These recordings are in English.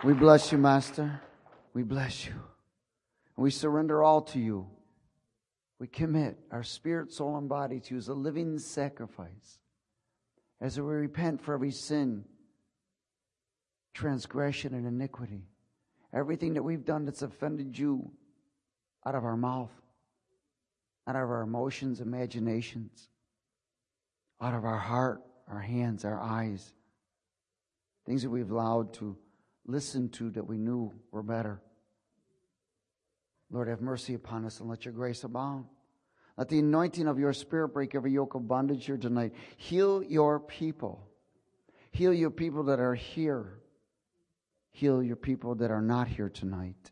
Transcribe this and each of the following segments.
We bless you, Master. We bless you. We surrender all to you. We commit our spirit, soul, and body to you as a living sacrifice. As we repent for every sin, transgression, and iniquity. Everything that we've done that's offended you out of our mouth, out of our emotions, imaginations, out of our heart, our hands, our eyes. Things that we've allowed to listen to that we knew were better. Lord, have mercy upon us and let your grace abound. Let the anointing of your Spirit break every yoke of bondage here tonight. Heal your people. Heal your people that are here. Heal your people that are not here tonight.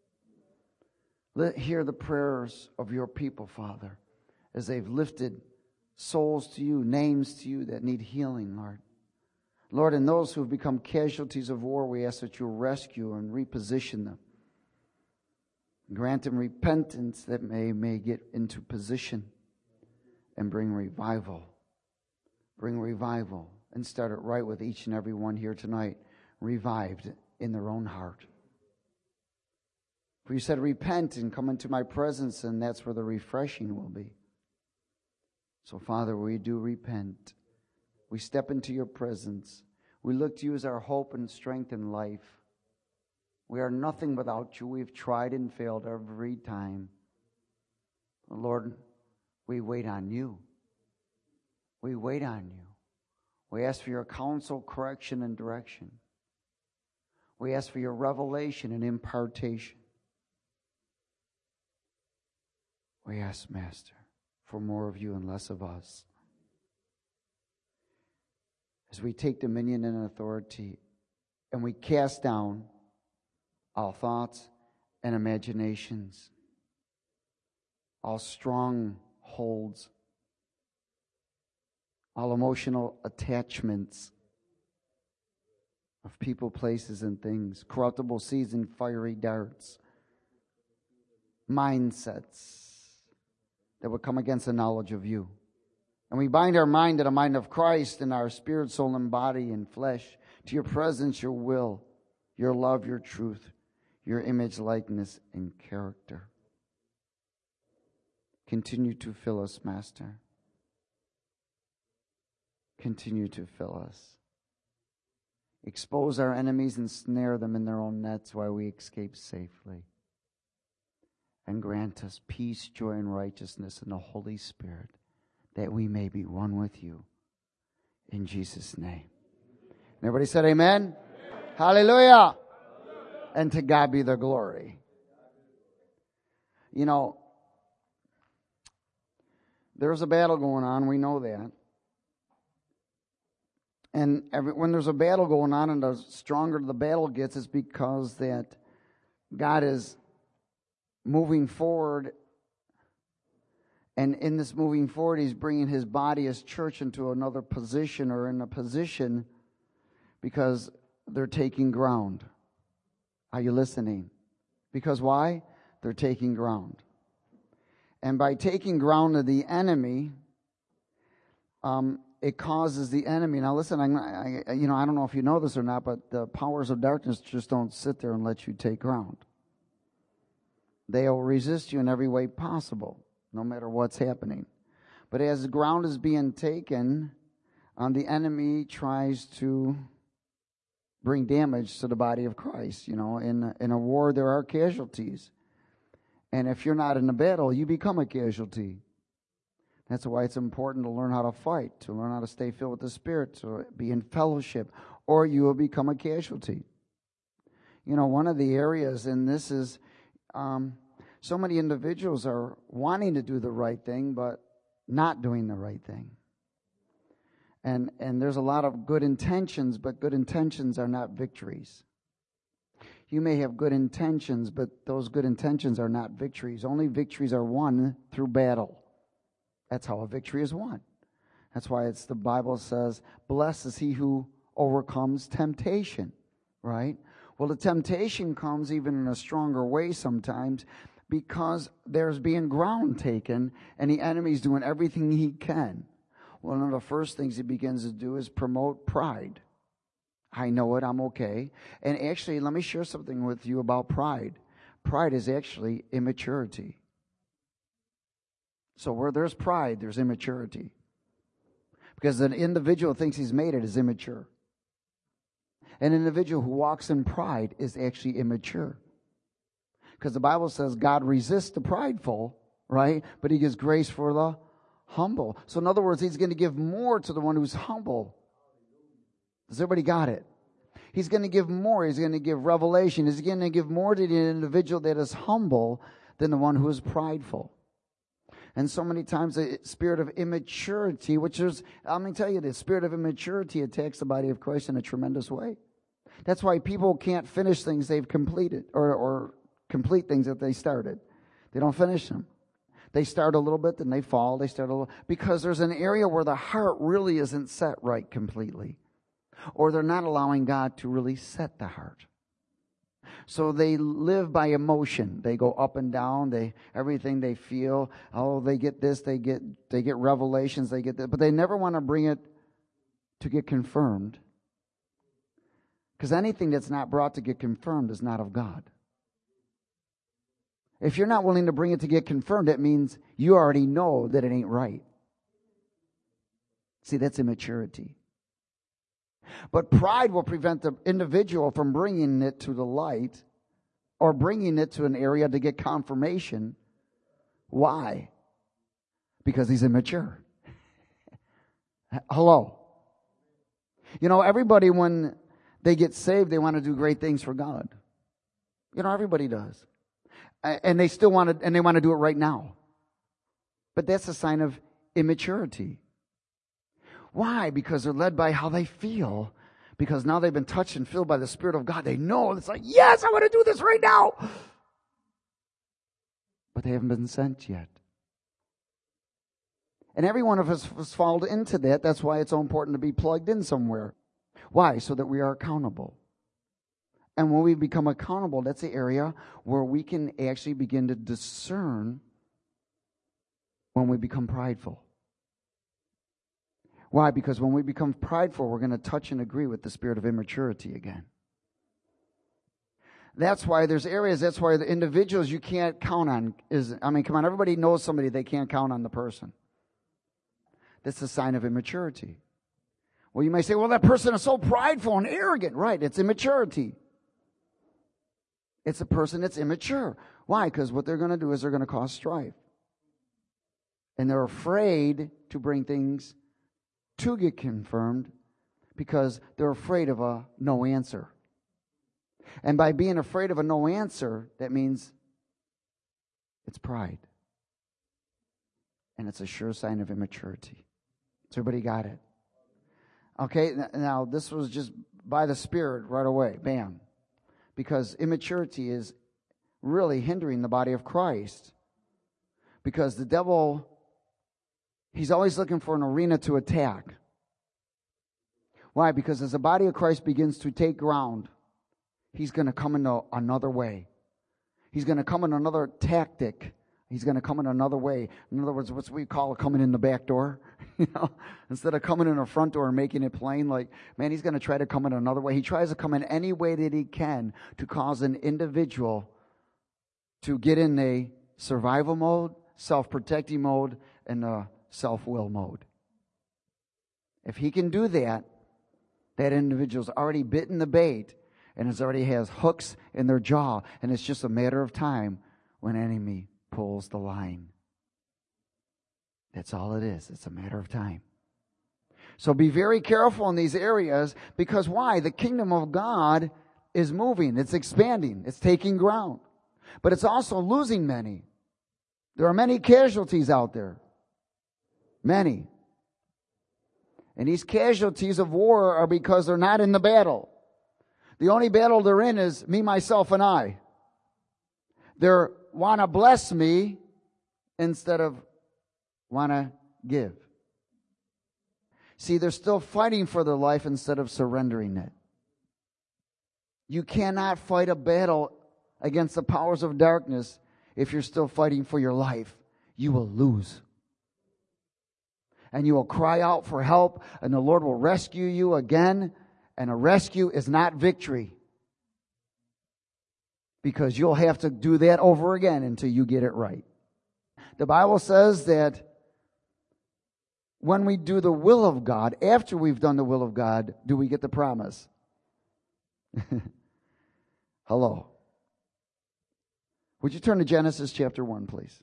Hear the prayers of your people, Father, as they've lifted souls to you, names to you that need healing, Lord. Lord, and those who have become casualties of war, we ask that you rescue and reposition them. Grant them repentance that may get into position and bring revival. Bring revival and start it right with each and every one here tonight, revived in their own heart. For you said, repent and come into my presence, and that's where the refreshing will be. So, Father, we do repent. We step into your presence. We look to you as our hope and strength in life. We are nothing without you. We've tried and failed every time. Lord, we wait on you. We wait on you. We ask for your counsel, correction, and direction. We ask for your revelation and impartation. We ask, Master, for more of you and less of us. As we take dominion and authority and we cast down all thoughts and imaginations, all strongholds, all emotional attachments of people, places, and things, corruptible seeds and fiery darts, mindsets that would come against the knowledge of you. And we bind our mind to the mind of Christ and our spirit, soul, and body and flesh to your presence, your will, your love, your truth, your image, likeness, and character. Continue to fill us, Master. Continue to fill us. Expose our enemies and snare them in their own nets while we escape safely. And grant us peace, joy, and righteousness in the Holy Spirit, that we may be one with you. In Jesus' name. And everybody said amen? Amen. Hallelujah. Hallelujah. And to God be the glory. You know, there's a battle going on. We know that. And when there's a battle going on, and the stronger the battle gets, it's because that God is moving forward. And in this moving forward, he's bringing his body, his church, into another position, or in a position, because they're taking ground. Are you listening? Because why? They're taking ground. And by taking ground of the enemy, it causes the enemy. Now listen, I don't know if you know this or not, but the powers of darkness just don't sit there and let you take ground. They'll resist you in every way possible, no matter what's happening. But as the ground is being taken, the enemy tries to bring damage to the body of Christ. You know, in a war, there are casualties. And if you're not in the battle, you become a casualty. That's why it's important to learn how to fight, to learn how to stay filled with the Spirit, to be in fellowship, or you will become a casualty. You know, one of the areas, and this is, so many individuals are wanting to do the right thing, but not doing the right thing. And there's a lot of good intentions, but good intentions are not victories. You may have good intentions, but those good intentions are not victories. Only victories are won through battle. That's how a victory is won. That's why the Bible says, blessed is he who overcomes temptation, right? Well, the temptation comes even in a stronger way sometimes, because there's being ground taken and the enemy's doing everything he can. One of the first things he begins to do is promote pride. I know it, I'm okay. And actually, let me share something with you about pride. Pride is actually immaturity. So where there's pride, there's immaturity. Because an individual thinks he's made it is immature. An individual who walks in pride is actually immature. Because the Bible says God resists the prideful, right? But he gives grace for the humble. So in other words, he's going to give more to the one who's humble. Has everybody got it? He's going to give more. He's going to give revelation. He's going to give more to the individual that is humble than the one who is prideful. And so many times the spirit of immaturity, which is, let me tell you, the spirit of immaturity attacks the body of Christ in a tremendous way. That's why people can't finish things they've completed or complete things that they started. They don't finish them. They start a little bit, then they fall. They start a little, because there's an area where the heart really isn't set right completely. Or they're not allowing God to really set the heart. So they live by emotion. They go up and down. Everything they feel. Oh, they get this. They get revelations. They get that. But they never want to bring it to get confirmed. Because anything that's not brought to get confirmed is not of God. If you're not willing to bring it to get confirmed, it means you already know that it ain't right. See, that's immaturity. But pride will prevent the individual from bringing it to the light or bringing it to an area to get confirmation. Why? Because he's immature. Hello. You know, everybody, when they get saved, they want to do great things for God. You know, everybody does. And they still want to, and they want to do it right now. But that's a sign of immaturity. Why? Because they're led by how they feel. Because now they've been touched and filled by the Spirit of God. They know it's like, yes, I want to do this right now. But they haven't been sent yet. And every one of us has fallen into that. That's why it's so important to be plugged in somewhere. Why? So that we are accountable. And when we become accountable, that's the area where we can actually begin to discern when we become prideful. Why? Because when we become prideful, we're going to touch and agree with the spirit of immaturity again. That's why there's areas, that's why the individuals you can't count on come on, everybody knows somebody they can't count on the person. That's a sign of immaturity. Well, you may say, well, that person is so prideful and arrogant. Right, it's immaturity. It's a person that's immature. Why? Because what they're going to do is they're going to cause strife. And they're afraid to bring things to get confirmed because they're afraid of a no answer. And by being afraid of a no answer, that means it's pride. And it's a sure sign of immaturity. So everybody got it? Okay, now this was just by the Spirit right away. Bam. Because immaturity is really hindering the body of Christ. Because the devil, he's always looking for an arena to attack. Why? Because as the body of Christ begins to take ground, he's going to come in another way. He's going to come in another tactic. He's going to come in another way. In other words, what we call coming in the back door. You know, instead of coming in the front door and making it plain, like, man, he's going to try to come in another way. He tries to come in any way that he can to cause an individual to get in a survival mode, self-protecting mode, and a self-will mode. If he can do that, that individual's already bitten the bait and already has hooks in their jaw, and it's just a matter of time when enemy pulls the line. That's all it is. It's a matter of time. So be very careful in these areas, because why? The kingdom of God is moving. It's expanding. It's taking ground. But it's also losing many. There are many casualties out there. Many. And these casualties of war are because they're not in the battle. The only battle they're in is me, myself, and I. They want to bless me instead of want to give. See, they're still fighting for their life instead of surrendering it. You cannot fight a battle against the powers of darkness if you're still fighting for your life. You will lose. And you will cry out for help, and the Lord will rescue you again, And a rescue is not victory. Because you'll have to do that over again until you get it right. The Bible says that when we do the will of God, after we've done the will of God, do we get the promise? Hello. Would you turn to Genesis chapter 1, please?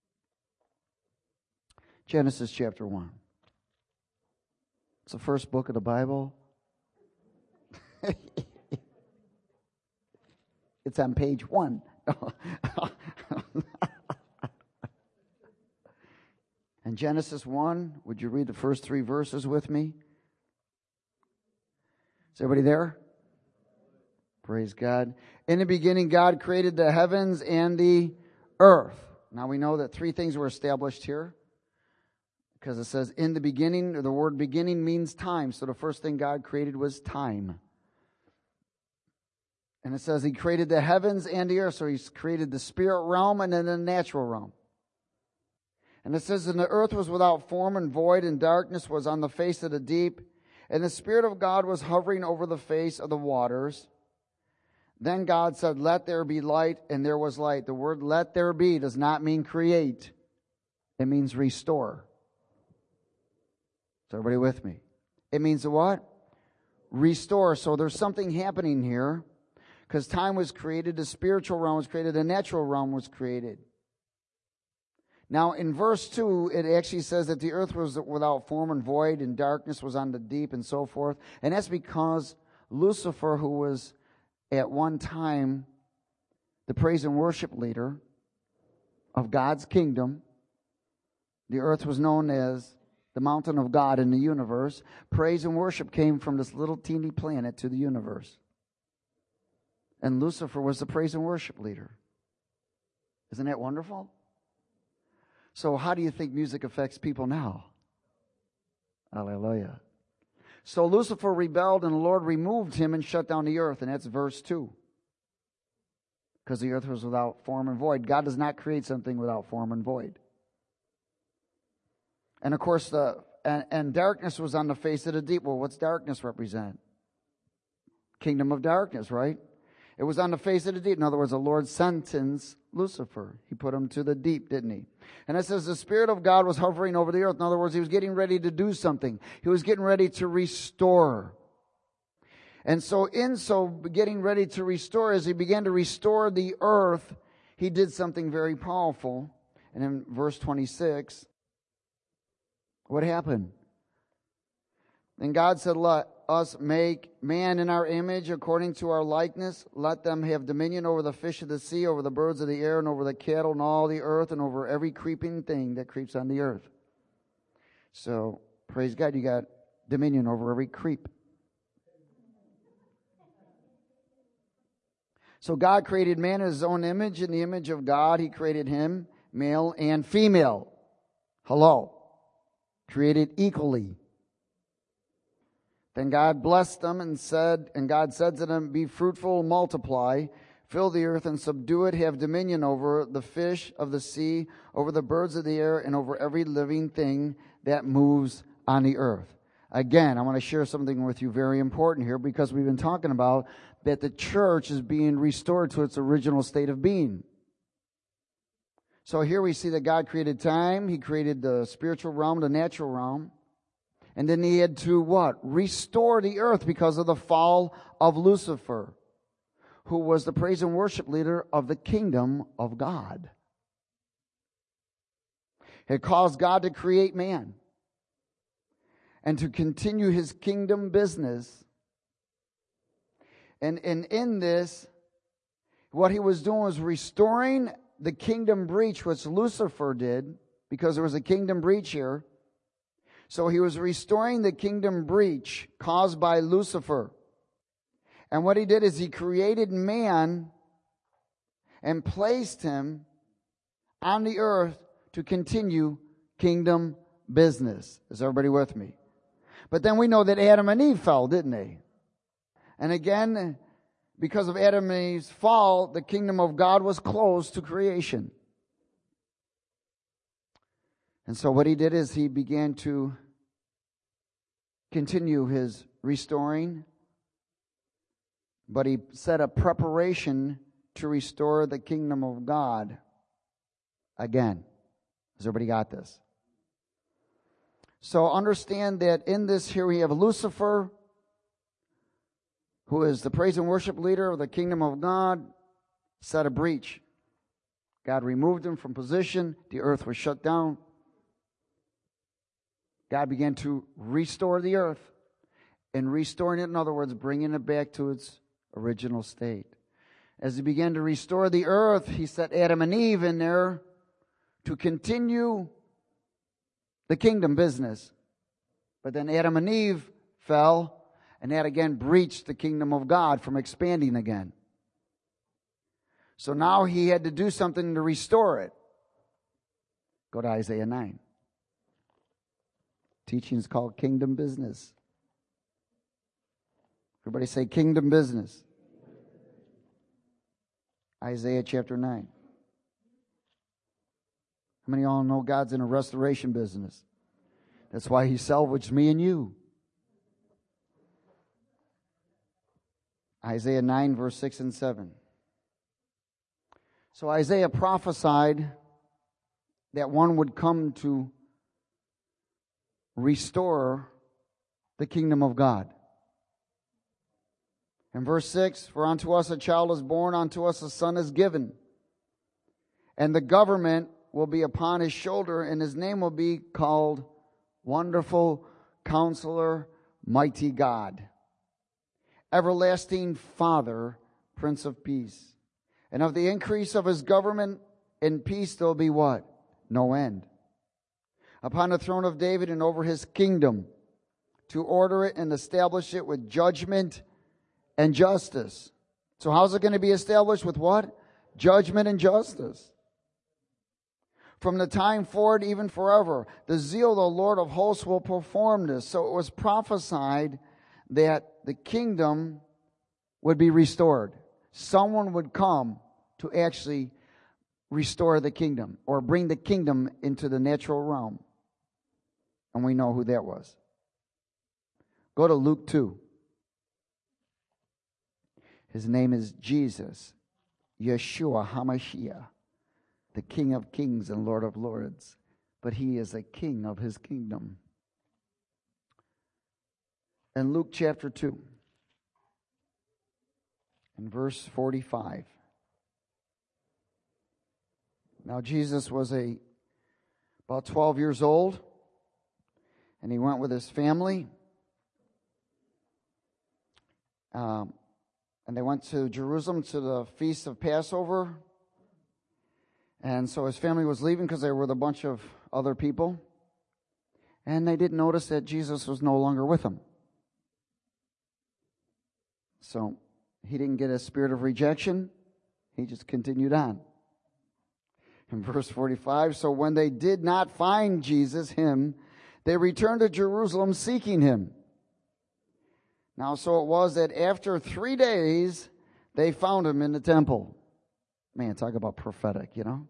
Genesis chapter 1. It's the first book of the Bible. It's on page 1. And Genesis 1, would you read the first 3 verses with me? Is everybody there? Praise God. In the beginning, God created the heavens and the earth. Now we know that 3 things were established here. Because it says, in the beginning, or the word beginning means time. So the first thing God created was time. And it says He created the heavens and the earth. So He's created the spirit realm and then the natural realm. And it says, and the earth was without form and void, and darkness was on the face of the deep. And the Spirit of God was hovering over the face of the waters. Then God said, let there be light, and there was light. The word let there be does not mean create. It means restore. Is everybody with me? It means what? Restore. So there's something happening here. Because time was created, the spiritual realm was created, the natural realm was created. Now in verse 2, it actually says that the earth was without form and void, and darkness was on the deep, and so forth. And that's because Lucifer, who was at one time the praise and worship leader of God's kingdom, the earth was known as the mountain of God in the universe. Praise and worship came from this little teeny planet to the universe. And Lucifer was the praise and worship leader. Isn't that wonderful? So how do you think music affects people now? Hallelujah. So Lucifer rebelled, and the Lord removed him and shut down the earth. And that's verse 2. Because the earth was without form and void. God does not create something without form and void. And of course, and darkness was on the face of the deep. Well, what's darkness represent? Kingdom of darkness, right? It was on the face of the deep. In other words, the Lord sentenced Lucifer. He put him to the deep, didn't He? And it says the Spirit of God was hovering over the earth. In other words, He was getting ready to do something. He was getting ready to restore. And so getting ready to restore, as He began to restore the earth, He did something very powerful. And in verse 26, what happened? And God said, let us make man in our image according to our likeness. Let them have dominion over the fish of the sea, over the birds of the air, and over the cattle and all the earth, and over every creeping thing that creeps on the earth. So, praise God, you got dominion over every creep. So God created man in His own image. In the image of God, He created him, male and female. Hello. Created equally. Then God blessed them and God said to them, be fruitful, multiply, fill the earth and subdue it, have dominion over the fish of the sea, over the birds of the air, and over every living thing that moves on the earth. Again, I want to share something with you very important here, because we've been talking about that the church is being restored to its original state of being. So here we see that God created time, He created the spiritual realm, the natural realm. And then He had to what? Restore the earth because of the fall of Lucifer, who was the praise and worship leader of the kingdom of God. It caused God to create man and to continue His kingdom business. And in this, what He was doing was restoring the kingdom breach, which Lucifer did, because there was a kingdom breach here. So He was restoring the kingdom breach caused by Lucifer. And what He did is He created man and placed him on the earth to continue kingdom business. Is everybody with me? But then we know that Adam and Eve fell, didn't they? And again, because of Adam and Eve's fall, the kingdom of God was closed to creation. And so what He did is He began to continue His restoring but he set a preparation to restore the kingdom of God again. Has everybody got this? So understand that in this here we have Lucifer, who is the praise and worship leader of the kingdom of God, set a breach. God removed him from position. The earth was shut down. God began to restore the earth. And restoring it, in other words, bringing it back to its original state. As he began to restore the earth, he set Adam and Eve in there to continue the kingdom business. But then Adam and Eve fell, and that again breached the kingdom of God from expanding again. So now he had to do something to restore it. Go to Isaiah 9. Teaching is called kingdom business. Everybody say kingdom business. Isaiah chapter 9. How many of y'all know God's in a restoration business? That's why he salvaged me and you. Isaiah 9, verse 6 and 7. So Isaiah prophesied that one would come to restore the kingdom of God. In verse 6, for unto us a child is born, unto us a son is given, and the government will be upon his shoulder, and his name will be called Wonderful Counselor, Mighty God, Everlasting Father, Prince of Peace. And of the increase of his government and peace there will be what? No end. Upon the throne of David and over his kingdom, to order it and establish it with judgment and justice. So how's it going to be established? With what? Judgment and justice. From the time forward, even forever, the zeal of the Lord of hosts will perform this. So it was prophesied that the kingdom would be restored. Someone would come to actually restore the kingdom or bring the kingdom into the natural realm. And we know who that was. Go to Luke 2. His name is Jesus, Yeshua HaMashiach, the King of Kings and Lord of Lords. But he is a king of his kingdom. In Luke chapter 2, in verse 45. Now Jesus was about 12 years old, and he went with his family. And they went to Jerusalem to the Feast of Passover. And so his family was leaving because they were with a bunch of other people. And they didn't notice that Jesus was no longer with them. So he didn't get a spirit of rejection. He just continued on. In verse 45, so when they did not find Jesus, him, they returned to Jerusalem seeking him. Now, so it was that after 3 days, they found him in the temple. Man, talk about prophetic, you know.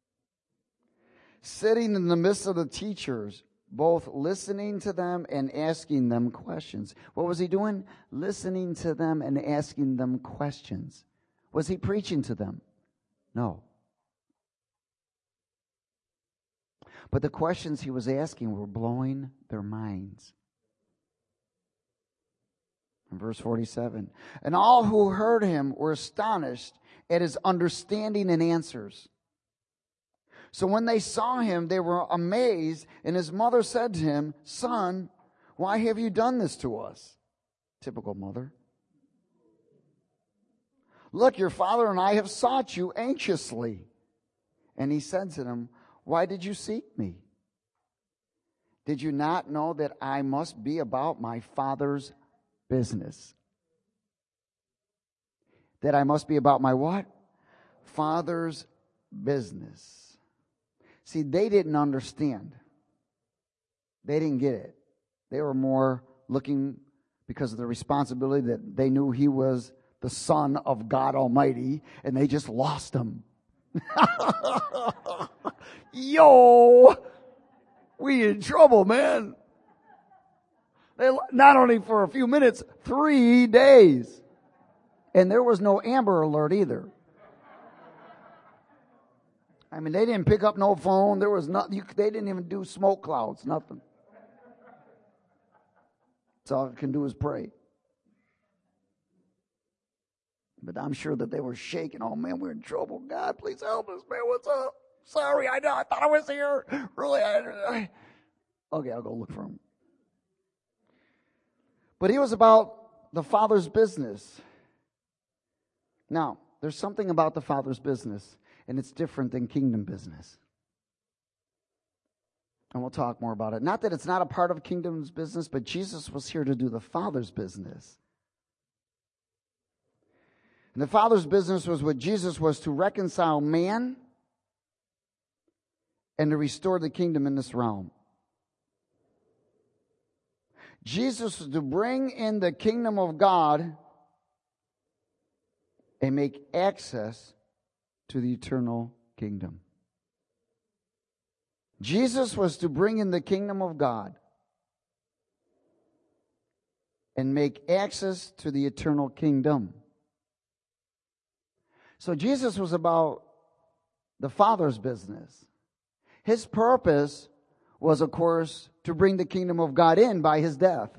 Sitting in the midst of the teachers, both listening to them and asking them questions. What was he doing? Listening to them and asking them questions. Was he preaching to them? No. But the questions he was asking were blowing their minds. In verse 47, and all who heard him were astonished at his understanding and answers. So when they saw him, they were amazed, and his mother said to him, Son, why have you done this to us? Typical mother. Look, your father and I have sought you anxiously. And he said to them, why did you seek me? Did you not know that I must be about my Father's business? That I must be about my what? Father's business. See, they didn't understand. They didn't get it. They were more looking because of the responsibility that they knew he was the Son of God Almighty, and they just lost him. Yo, we in trouble, man. They, not only for a few minutes, 3 days. And there was no Amber Alert either. I mean, they didn't pick up no phone. There was nothing. They didn't even do smoke clouds, nothing. That's all I can do is pray. But I'm sure that they were shaking. Oh, man, we're in trouble. God, please help us, man. What's up? Sorry, I thought I was here. Really? Okay, I'll go look for him. But he was about the Father's business. Now, there's something about the Father's business, and it's different than kingdom business. And we'll talk more about it. Not that it's not a part of kingdom's business, but Jesus was here to do the Father's business. And the Father's business was what Jesus was to reconcile man and to restore the kingdom in this realm. Jesus was to bring in the kingdom of God and make access to the eternal kingdom. Jesus was to bring in the kingdom of God and make access to the eternal kingdom. So Jesus was about the Father's business. His purpose was, of course, to bring the kingdom of God in by his death.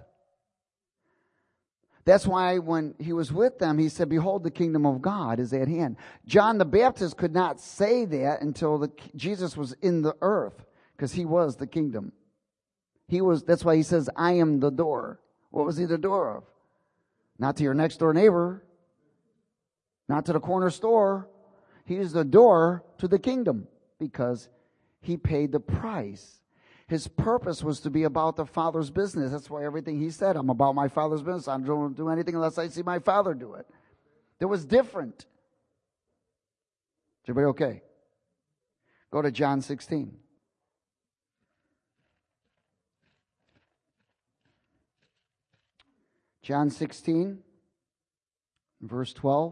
That's why when he was with them, he said, behold, the kingdom of God is at hand. John the Baptist could not say that until Jesus was in the earth, because he was the kingdom. That's why he says, I am the door. What was he the door of? Not to your next door neighbor. Not to the corner store. He is the door to the kingdom because he paid the price. His purpose was to be about the Father's business. That's why everything he said, I'm about my Father's business. I don't do anything unless I see my Father do it. It was different. Is everybody okay? Go to John 16. John 16, verse 12.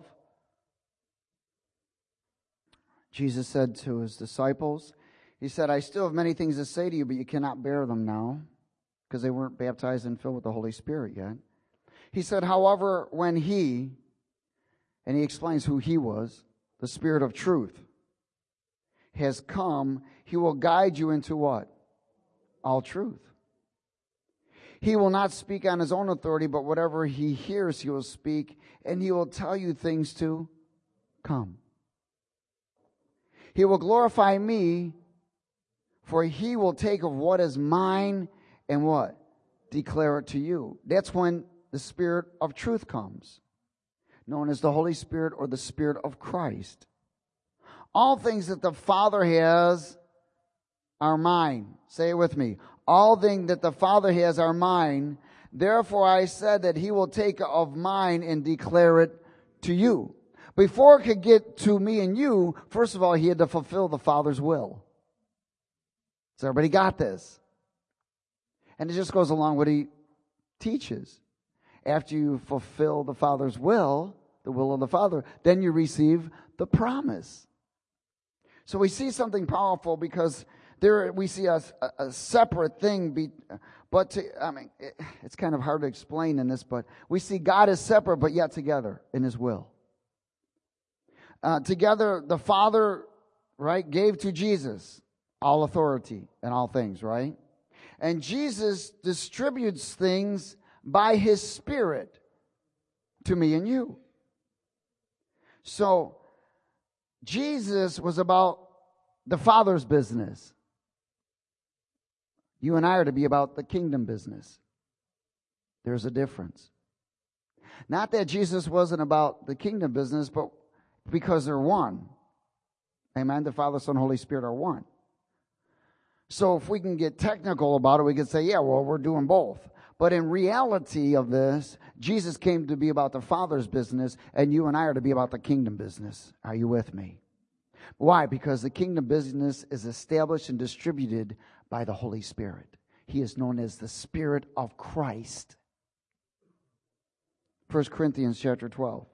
Jesus said to his disciples, he said, I still have many things to say to you, but you cannot bear them now, because they weren't baptized and filled with the Holy Spirit yet. He said, however, when he, and he explains who he was, the Spirit of truth, has come, he will guide you into what? All truth. He will not speak on his own authority, but whatever he hears, he will speak, and he will tell you things to come. He will glorify me, for he will take of what is mine and what? Declare it to you. That's when the Spirit of truth comes, known as the Holy Spirit or the Spirit of Christ. All things that the Father has are mine. Say it with me. All things that the Father has are mine. Therefore I said that he will take of mine and declare it to you. Before it could get to me and you, first of all, he had to fulfill the Father's will. So everybody got this. And it just goes along what he teaches. After you fulfill the Father's will, the will of the Father, then you receive the promise. So we see something powerful because there we see a separate thing. It's kind of hard to explain in this, but we see God is separate but yet together in his will. Together, the Father, right, gave to Jesus all authority and all things, right? And Jesus distributes things by his Spirit to me and you. So, Jesus was about the Father's business. You and I are to be about the kingdom business. There's a difference. Not that Jesus wasn't about the kingdom business, but because they're one. Amen? The Father, Son, Holy Spirit are one. So if we can get technical about it, we could say, yeah, well, we're doing both. But in reality of this, Jesus came to be about the Father's business, and you and I are to be about the kingdom business. Are you with me? Why? Because the kingdom business is established and distributed by the Holy Spirit. He is known as the Spirit of Christ. 1 Corinthians chapter 12.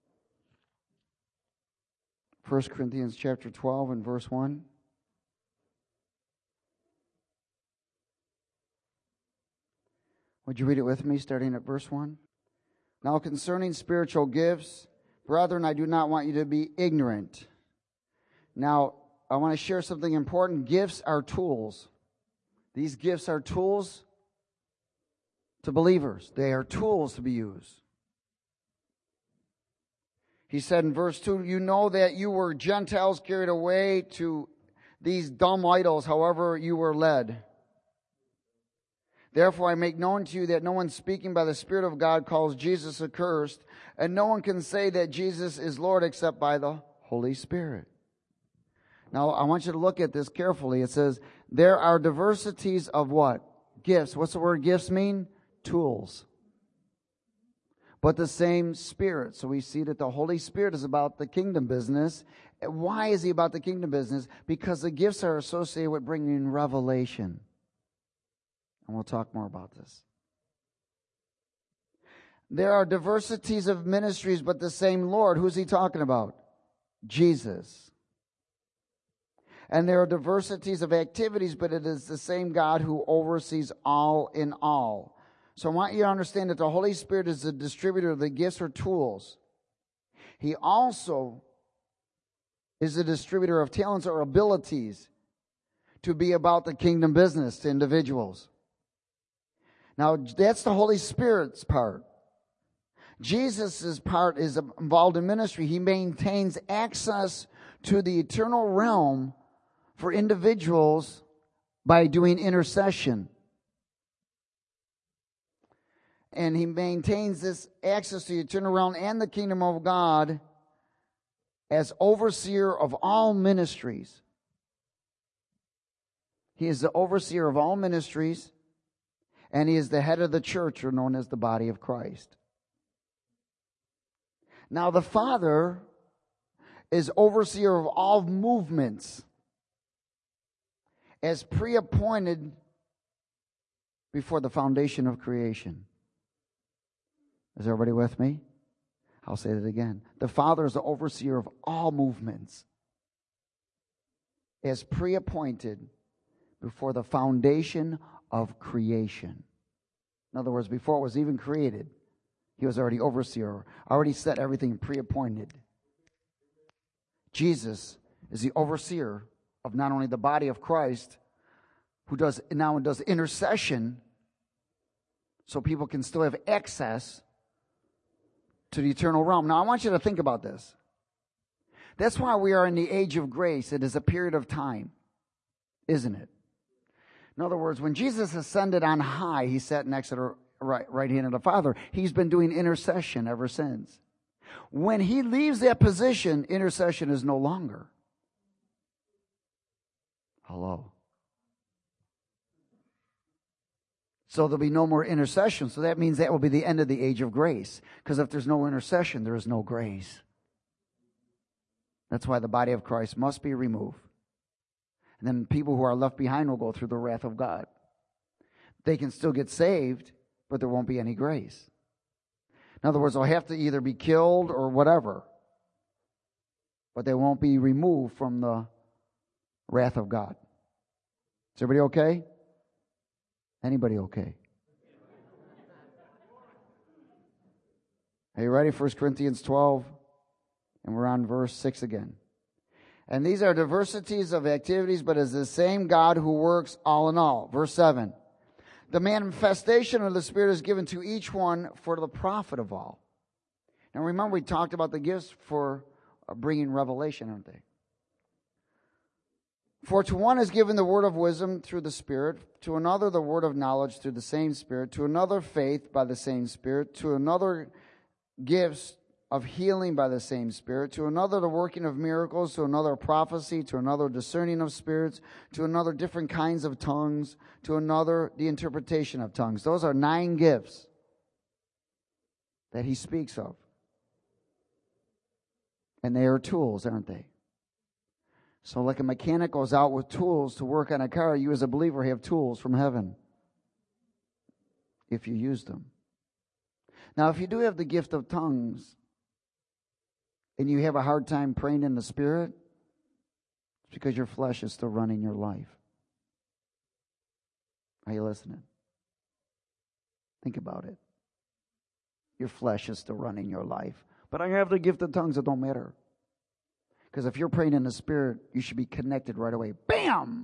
1 Corinthians chapter 12 and verse 1. Would you read it with me, starting at verse 1? Now concerning spiritual gifts, Brethren, I do not want you to be ignorant. Now, I want to share something important. Gifts are tools. These gifts are tools to believers. They are tools to be used. He said in verse 2, you know that you were Gentiles carried away to these dumb idols, however you were led. Therefore I make known to you that no one speaking by the Spirit of God calls Jesus accursed, and no one can say that Jesus is Lord except by the Holy Spirit. Now I want you to look at this carefully. It says, there are diversities of what? Gifts. What's the word gifts mean? Tools. But the same Spirit. So we see that the Holy Spirit is about the kingdom business. Why is He about the kingdom business? Because the gifts are associated with bringing revelation. And we'll talk more about this. There are diversities of ministries, but the same Lord. Who's He talking about? Jesus. And there are diversities of activities, but it is the same God who oversees all in all. So I want you to understand that the Holy Spirit is the distributor of the gifts or tools. He also is the distributor of talents or abilities to be about the kingdom business to individuals. Now, that's the Holy Spirit's part. Jesus' part is involved in ministry. He maintains access to the eternal realm for individuals by doing intercession. And He maintains this access to the eternal realm and the kingdom of God as overseer of all ministries. He is the overseer of all ministries, and He is the head of the church, or known as the body of Christ. Now the Father is overseer of all movements, as pre-appointed before the foundation of creation. Is everybody with me? I'll say that again. The Father is the overseer of all movements, as pre-appointed before the foundation of creation. In other words, before it was even created, He was already overseer, already set everything pre-appointed. Jesus is the overseer of not only the body of Christ, who does intercession so people can still have access to the eternal realm. Now I want you to think about this. That's why we are in the age of grace. It is a period of time, isn't it? In other words, when Jesus ascended on high, He sat next to the right hand of the Father. He's been doing intercession ever since. When He leaves that position, intercession is no longer. Hello. So there'll be no more intercession. So that means that will be the end of the age of grace. Because if there's no intercession, there is no grace. That's why the body of Christ must be removed. And then people who are left behind will go through the wrath of God. They can still get saved, but there won't be any grace. In other words, they'll have to either be killed or whatever. But they won't be removed from the wrath of God. Is everybody okay? Anybody okay? Are you ready? 1 Corinthians 12, and we're on verse 6 again. And these are diversities of activities, but is the same God who works all in all. Verse 7. The manifestation of the Spirit is given to each one for the profit of all. Now remember, we talked about the gifts for bringing revelation, aren't they? For to one is given the word of wisdom through the Spirit, to another the word of knowledge through the same Spirit, to another faith by the same Spirit, to another gifts of healing by the same Spirit, to another the working of miracles, to another prophecy, to another discerning of spirits, to another different kinds of tongues, to another the interpretation of tongues. Those are 9 gifts that He speaks of. And they are tools, aren't they? So like a mechanic goes out with tools to work on a car, you as a believer have tools from heaven if you use them. Now, if you do have the gift of tongues and you have a hard time praying in the Spirit, it's because your flesh is still running your life. Are you listening? Think about it. Your flesh is still running your life But I have the gift of tongues. It don't matter. Because if you're praying in the Spirit, you should be connected right away. Bam!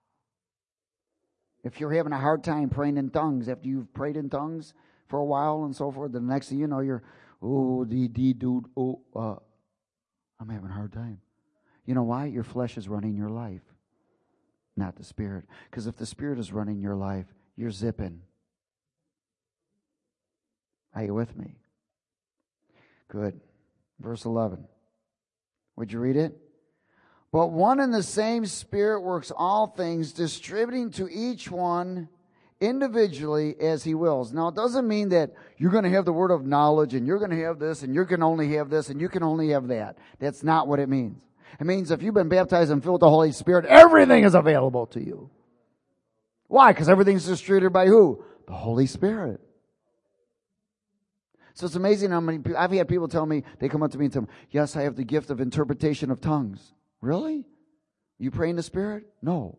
If you're having a hard time praying in tongues, after you've prayed in tongues for a while and so forth, the next thing you know, you're, I'm having a hard time. You know why? Your flesh is running your life, not the Spirit. Because if the Spirit is running your life, you're zipping. Are you with me? Good. Verse 11. Would you read it? But one and the same Spirit works all things, distributing to each one individually as He wills. Now, it doesn't mean that you're going to have the word of knowledge and you're going to have this and you can only have this and you can only have that. That's not what it means. It means if you've been baptized and filled with the Holy Spirit, everything is available to you. Why? Because everything's distributed by who? The Holy Spirit. So it's amazing how many people, I've had people tell me, they come up to me and tell me, yes, I have the gift of interpretation of tongues. Really? You pray in the Spirit? No.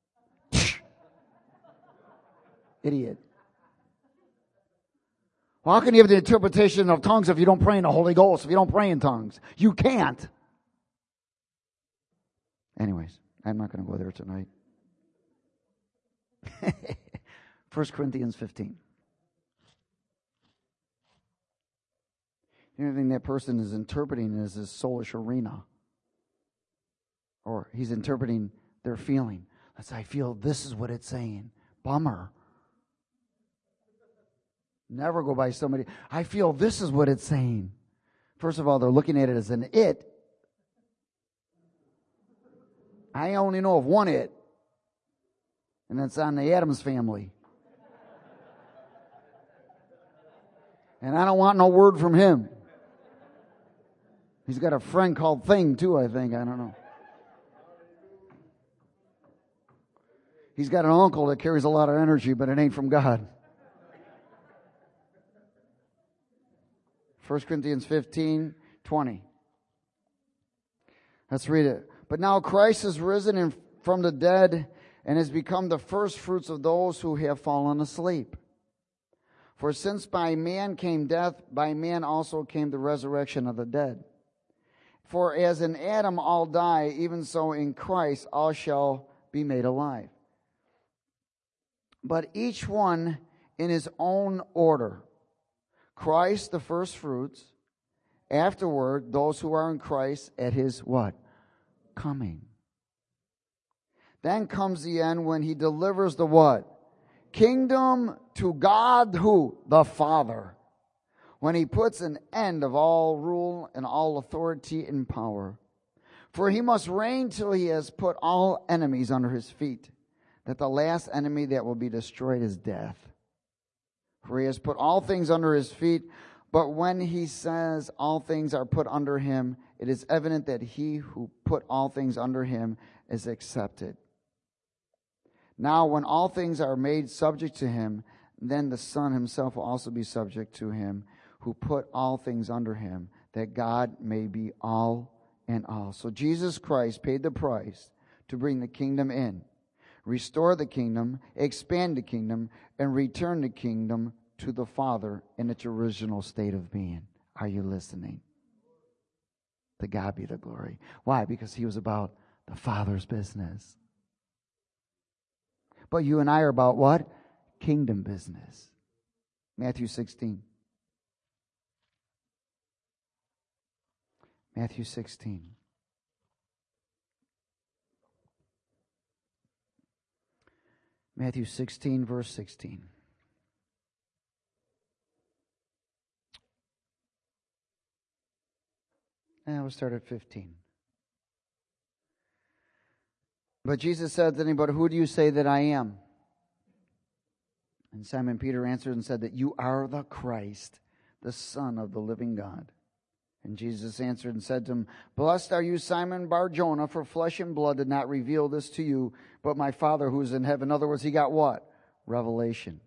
Idiot. Well, how can you have the interpretation of tongues if you don't pray in the Holy Ghost, if you don't pray in tongues? You can't. Anyways, I'm not going to go there tonight. 1 Corinthians 15. The only thing that person is interpreting is his soulish arena. Or he's interpreting their feeling. Let's say, I feel this is what it's saying. Bummer. Never go by somebody. I feel this is what it's saying. First of all, they're looking at it as an it. I only know of one it. And it's on the Addams family. And I don't want no word from him. He's got a friend called Thing, too, I think. I don't know. He's got an uncle that carries a lot of energy, but it ain't from God. 1 Corinthians 15:20. Let's read it. But now Christ is risen from the dead and has become the first fruits of those who have fallen asleep. For since by man came death, by man also came the resurrection of the dead. For as in Adam all die, even so in Christ all shall be made alive. But each one in his own order. Christ the first fruits, afterward those who are in Christ at his what? Coming. Then comes the end when he delivers the what? Kingdom to God who? The Father. When he puts an end of all rule and all authority and power. For he must reign till he has put all enemies under his feet, that the last enemy that will be destroyed is death. For he has put all things under his feet, but when he says all things are put under him, it is evident that he who put all things under him is accepted. Now when all things are made subject to him, then the Son himself will also be subject to him, who put all things under him, that God may be all in all. So Jesus Christ paid the price to bring the kingdom in, restore the kingdom, expand the kingdom, and return the kingdom to the Father in its original state of being. Are you listening? To God be the glory. Why? Because he was about the Father's business. But you and I are about what? Kingdom business. Matthew 16. Matthew 16. Matthew 16, verse 16. And we'll start at 15. But Jesus said to him, "But who do you say that I am?" And Simon Peter answered and said that you are the Christ, the Son of the living God. And Jesus answered and said to him, "Blessed are you, Simon Bar-Jonah, for flesh and blood did not reveal this to you, but my Father who is in heaven." In other words, he got what? Revelation.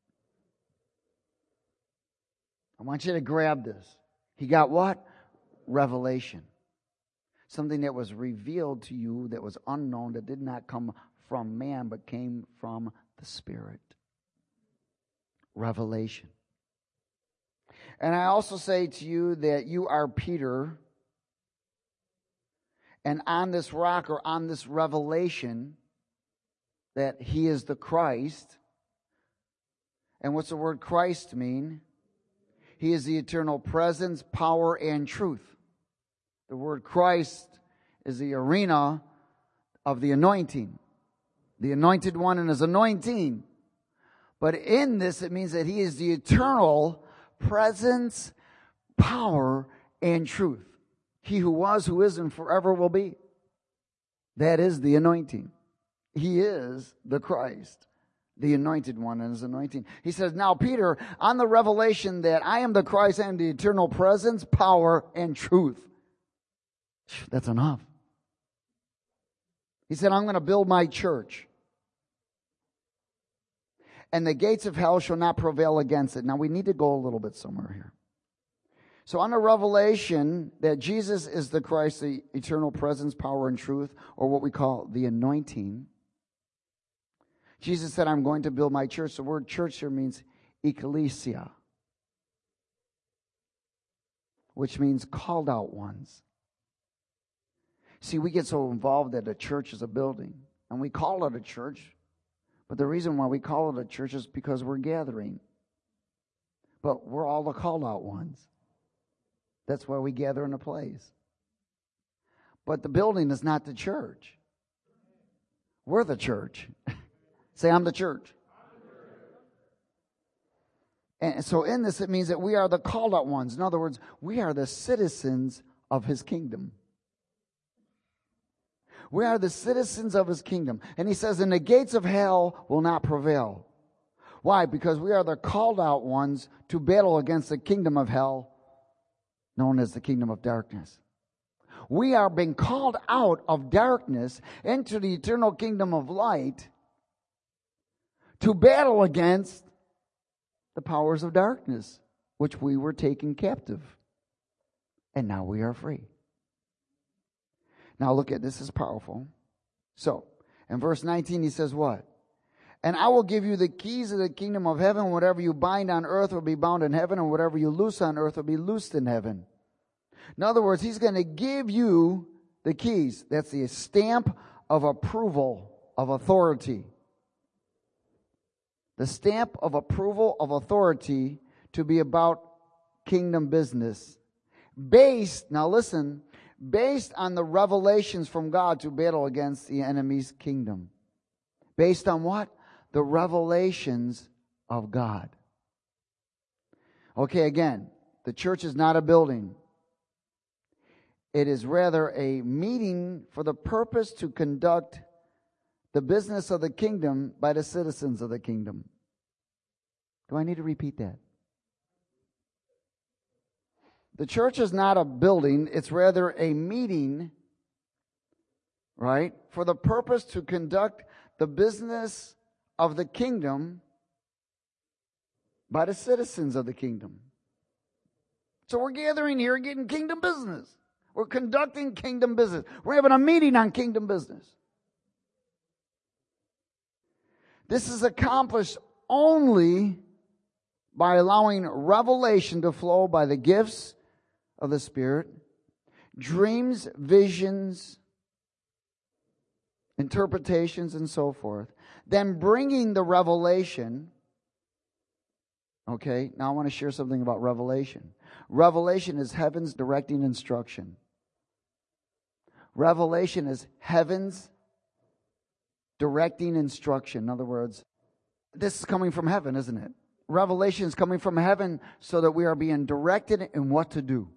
I want you to grab this. He got what? Revelation. Something that was revealed to you that was unknown, that did not come from man, but came from the Spirit. Revelation. And I also say to you that you are Peter, and on this rock, or on this revelation that he is the Christ. And what's the word Christ mean? He is the eternal presence, power, and truth. The word Christ is the arena of the anointing. The anointed one and his anointing. But in this, it means that he is the eternal presence, power, and truth. He who was, who is, and forever will be. That is the anointing. He is the Christ, the anointed one and his anointing. He says, now Peter, on the revelation that I am the Christ and the eternal presence, power, and truth. That's enough. He said, I'm going to build my church. And the gates of hell shall not prevail against it. Now we need to go a little bit somewhere here. So on the revelation that Jesus is the Christ, the eternal presence, power, and truth, or what we call the anointing, Jesus said, I'm going to build my church. The word church here means ecclesia, which means called out ones. See, we get so involved that a church is a building, and we call it a church, but the reason why we call it a church is because we're gathering. But we're all the called out ones. That's why we gather in a place. But the building is not the church. We're the church. Say, I'm the church. And so in this, it means that we are the called out ones. In other words, we are the citizens of his kingdom. We are the citizens of his kingdom. And he says, and the gates of hell will not prevail. Why? Because we are the called out ones to battle against the kingdom of hell, known as the kingdom of darkness. We are being called out of darkness into the eternal kingdom of light to battle against the powers of darkness, which we were taken captive. And now we are free. Now look at this, is powerful. So, in verse 19 he says what? And I will give you the keys of the kingdom of heaven. Whatever you bind on earth will be bound in heaven, and whatever you loose on earth will be loosed in heaven. In other words, he's going to give you the keys. That's the stamp of approval of authority. The stamp of approval of authority to be about kingdom business. Based, now listen, based on the revelations from God to battle against the enemy's kingdom. Based on what? The revelations of God. Okay, again, the church is not a building. It is rather a meeting for the purpose to conduct the business of the kingdom by the citizens of the kingdom. Do I need to repeat that? The church is not a building. It's rather a meeting, right, for the purpose to conduct the business of the kingdom by the citizens of the kingdom. So we're gathering here getting kingdom business. We're conducting kingdom business. We're having a meeting on kingdom business. This is accomplished only by allowing revelation to flow by the gifts of the Spirit, dreams, visions, interpretations, and so forth. Then bringing the revelation. Okay, now I want to share something about revelation. Revelation is heaven's directing instruction. Revelation is heaven's directing instruction. In other words, this is coming from heaven, isn't it? Revelation is coming from heaven so that we are being directed in what to do.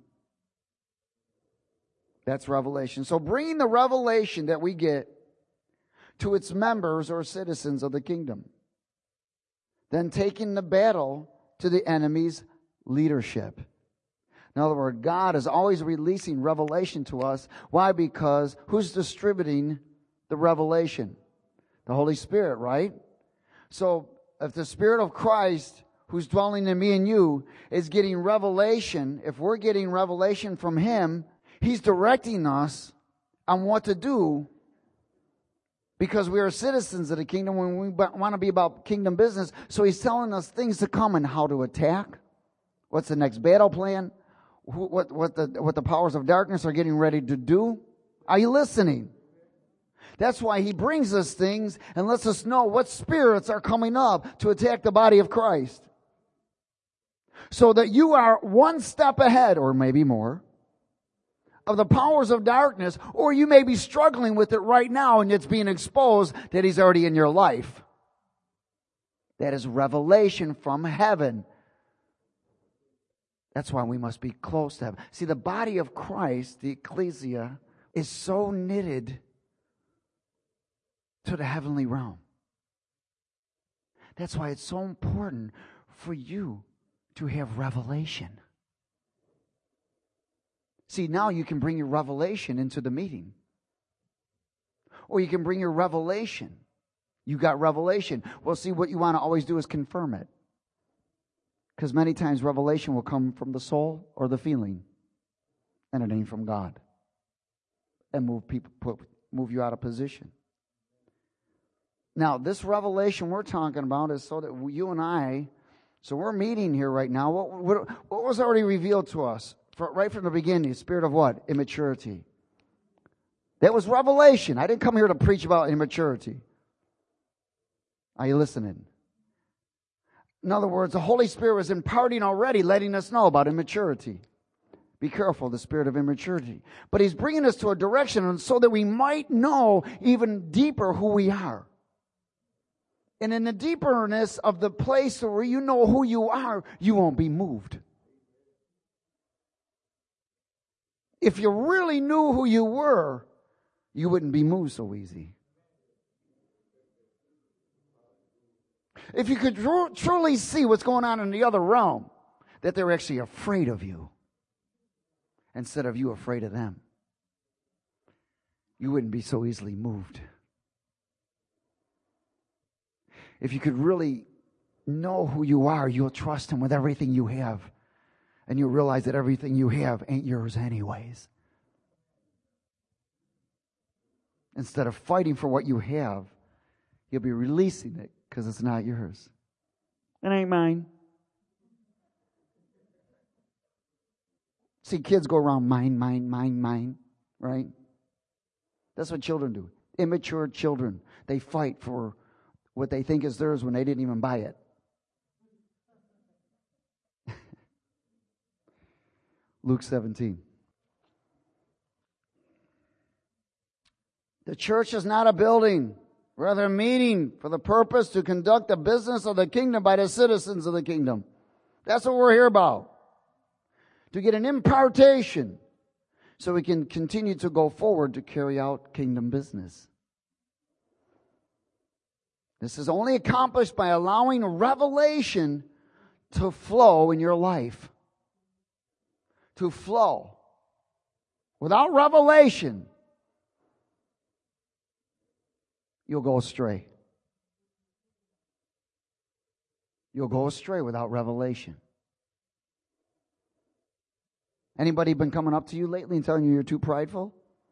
That's revelation. So bringing the revelation that we get to its members or citizens of the kingdom. Then taking the battle to the enemy's leadership. In other words, God is always releasing revelation to us. Why? Because who's distributing the revelation? The Holy Spirit, right? So if the Spirit of Christ, who's dwelling in me and you, is getting revelation, if we're getting revelation from Him, He's directing us on what to do because we are citizens of the kingdom when we want to be about kingdom business. So He's telling us things to come and how to attack, What's the next battle plan? What the powers of darkness are getting ready to do? Are you listening? That's why he brings us things and lets us know what spirits are coming up to attack the body of Christ. So that you are one step ahead, or maybe more, of the powers of darkness, or you may be struggling with it right now and it's being exposed that he's already in your life. That is revelation from heaven. That's why we must be close to heaven. See, the body of Christ, the ecclesia, is so knitted to the heavenly realm. That's why it's so important for you to have revelation. See, now you can bring your revelation into the meeting. Or you can bring your revelation. You got revelation. Well, see, what you want to always do is confirm it. Because many times revelation will come from the soul or the feeling. And it ain't from God. And move you out of position. Now, this revelation we're talking about is so that you and I, so we're meeting here right now. What was already revealed to us? Right from the beginning, the spirit of what? Immaturity. That was revelation. I didn't come here to preach about immaturity. Are you listening? In other words, the Holy Spirit was imparting already, letting us know about immaturity. Be careful, the spirit of immaturity. But he's bringing us to a direction so that we might know even deeper who we are. And in the deeperness of the place where you know who you are, you won't be moved. If you really knew who you were, you wouldn't be moved so easy. If you could truly see what's going on in the other realm, that they're actually afraid of you instead of you afraid of them, you wouldn't be so easily moved. If you could really know who you are, you'll trust him with everything you have. And you'll realize that everything you have ain't yours anyways. Instead of fighting for what you have, you'll be releasing it because it's not yours. It ain't mine. See, kids go around mine, right? That's what children do. Immature children. They fight for what they think is theirs when they didn't even buy it. Luke 17. The church is not a building, rather a meeting for the purpose to conduct the business of the kingdom by the citizens of the kingdom. That's what we're here about. To get an impartation so we can continue to go forward to carry out kingdom business. This is only accomplished by allowing revelation to flow in your life. To flow. Without revelation, you'll go astray. You'll go astray without revelation. Anybody been coming up to you lately and telling you you're too prideful?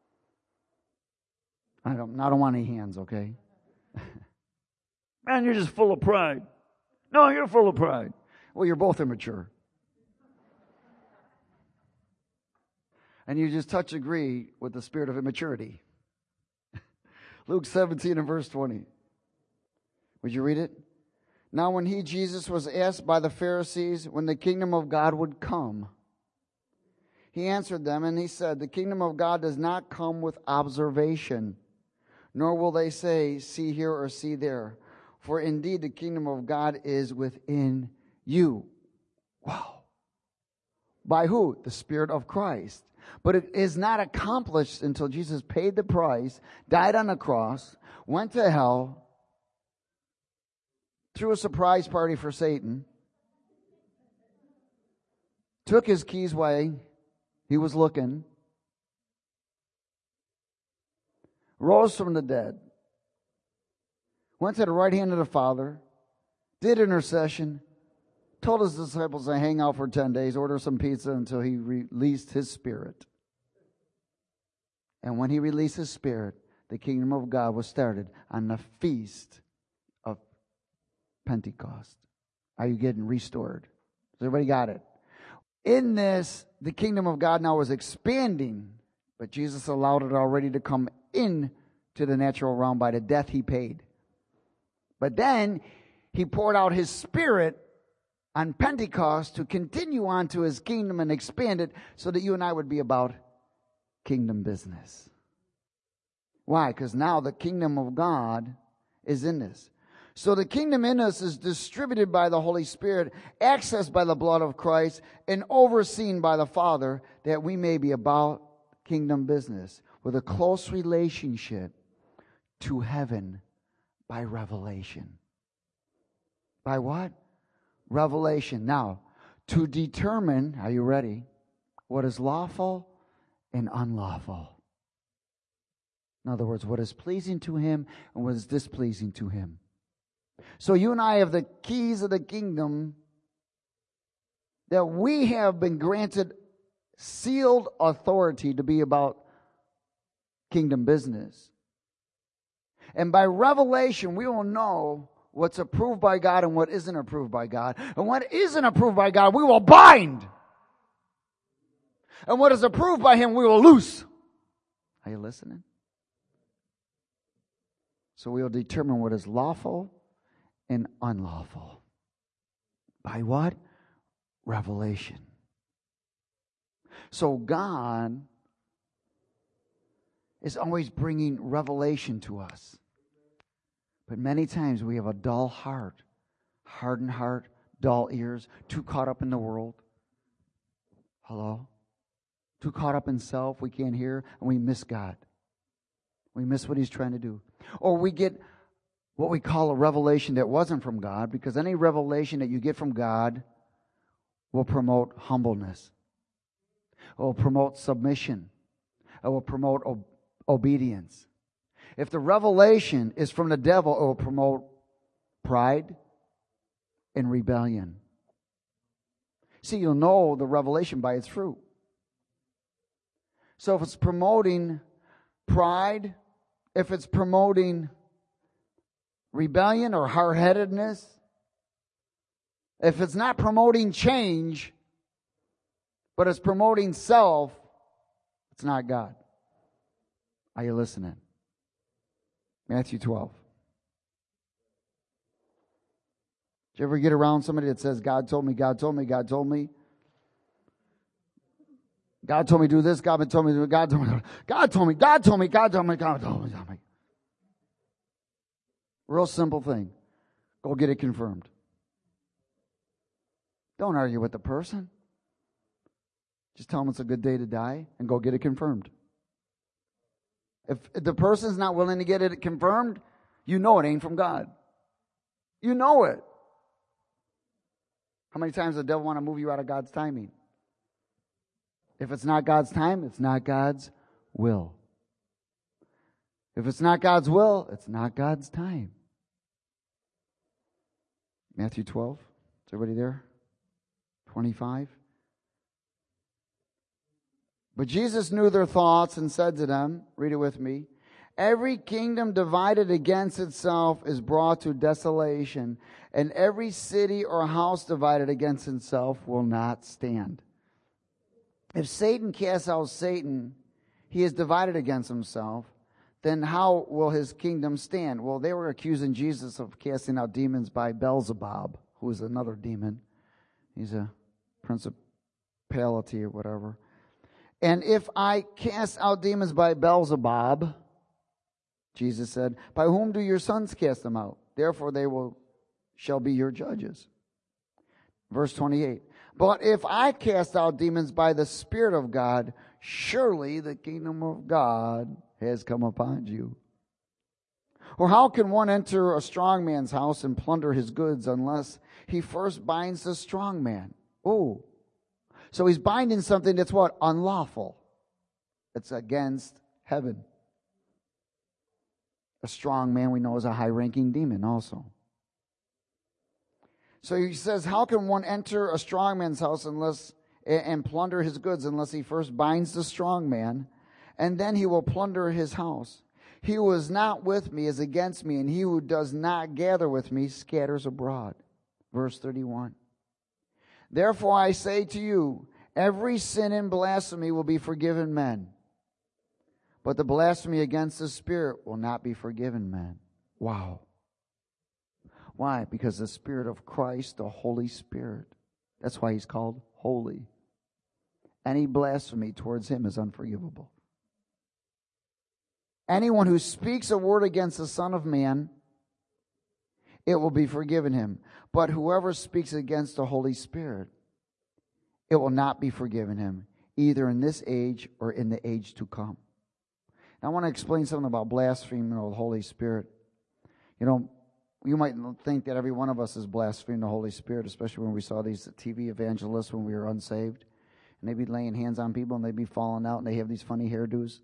I don't want any hands, okay? Man, you're just full of pride. No, you're full of pride. Well, you're both immature. And you just touch agree with the spirit of immaturity. Luke 17 and verse 20. Would you read it? Now when he, Jesus, was asked by the Pharisees when the kingdom of God would come, he answered them and he said, the kingdom of God does not come with observation, nor will they say, see here or see there. For indeed the kingdom of God is within you. Wow. By who? The Spirit of Christ. But it is not accomplished until Jesus paid the price, died on the cross, went to hell, threw a surprise party for Satan, took his keys away, he was looking, rose from the dead, went to the right hand of the Father, did intercession, told his disciples to hang out for 10 days, order some pizza until he released his Spirit. And when he released his Spirit, the kingdom of God was started on the feast of Pentecost. Are you getting restored? Has everybody got it? in this, the kingdom of God now was expanding, but Jesus allowed it already to come in to the natural realm by the death he paid. But then he poured out his Spirit on Pentecost to continue on to his kingdom and expand it so that you and I would be about kingdom business. Why? Because now the kingdom of God is in us. So the kingdom in us is distributed by the Holy Spirit, accessed by the blood of Christ, and overseen by the Father, that we may be about kingdom business with a close relationship to heaven by revelation. By what? Revelation. Now, to determine, are you ready, what is lawful and unlawful. In other words, what is pleasing to him and what is displeasing to him. So you and I have the keys of the kingdom, that we have been granted sealed authority to be about kingdom business. And by revelation, we will know what's approved by God and what isn't approved by God. And what isn't approved by God, we will bind. And what is approved by him, we will loose. Are you listening? So we will determine what is lawful and unlawful. By what? Revelation. So God is always bringing revelation to us. But many times we have a dull heart, hardened heart, dull ears, too caught up in the world. Hello? Too caught up in self, we can't hear, and we miss God. We miss what he's trying to do. Or we get what we call a revelation that wasn't from God, because any revelation that you get from God will promote humbleness. It will promote submission. It will promote obedience. If the revelation is from the devil, it will promote pride and rebellion. See, you'll know the revelation by its fruit. So if it's promoting pride, if it's promoting rebellion or hard-headedness, if it's not promoting change, but it's promoting self, it's not God. Are you listening? Matthew 12. Did you ever get around somebody that says, God told me, God told me, God told me? God told me to do this, God told me to do God told me, God told me, God told me, God told me, God told me, God told me. Real simple thing. Go get it confirmed. Don't argue with the person. Just tell them it's a good day to die and go get it confirmed. If the person's not willing to get it confirmed, you know it ain't from God. You know it. How many times does the devil want to move you out of God's timing? If it's not God's time, it's not God's will. If it's not God's will, it's not God's time. Matthew 12. Is everybody there? 25. But Jesus knew their thoughts and said to them, read it with me, every kingdom divided against itself is brought to desolation, and every city or house divided against itself will not stand. If Satan casts out Satan, he is divided against himself, then how will his kingdom stand? Well, they were accusing Jesus of casting out demons by Beelzebub, who is another demon. He's a principality or whatever. And if I cast out demons by Beelzebub, Jesus said, by whom do your sons cast them out? Therefore they shall be your judges. Verse 28. But if I cast out demons by the Spirit of God, surely the kingdom of God has come upon you. Or how can one enter a strong man's house and plunder his goods unless he first binds the strong man? Oh. So he's binding something that's what? Unlawful. It's against heaven. A strong man we know is a high-ranking demon also. So he says, how can one enter a strong man's house and plunder his goods unless he first binds the strong man, and then he will plunder his house? He who is not with me is against me, and he who does not gather with me scatters abroad. Verse 31. Therefore I say to you, Every sin and blasphemy will be forgiven men, but the blasphemy against the Spirit will not be forgiven men. Wow. Why? Because the Spirit of Christ, the Holy Spirit, that's why He's called holy. Any blasphemy towards Him is unforgivable. Anyone who speaks a word against the Son of Man, it will be forgiven him. But whoever speaks against the Holy Spirit, it will not be forgiven him, either in this age or in the age to come. Now, I want to explain something about blaspheming the Holy Spirit. You might think that every one of us is blaspheming the Holy Spirit, especially when we saw these TV evangelists when we were unsaved. And they'd be laying hands on people and they'd be falling out and they have these funny hairdos.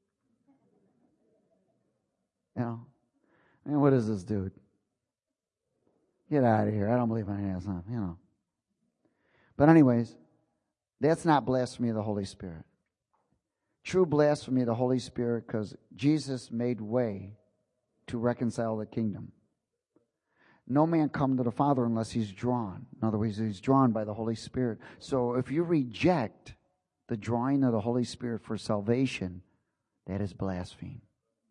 What is this dude? Get out of here. I don't believe in any of that. But anyways, that's not blasphemy of the Holy Spirit. True blasphemy of the Holy Spirit, because Jesus made way to reconcile the kingdom. No man come to the Father unless he's drawn. In other words, he's drawn by the Holy Spirit. So if you reject the drawing of the Holy Spirit for salvation, that is blasphemy.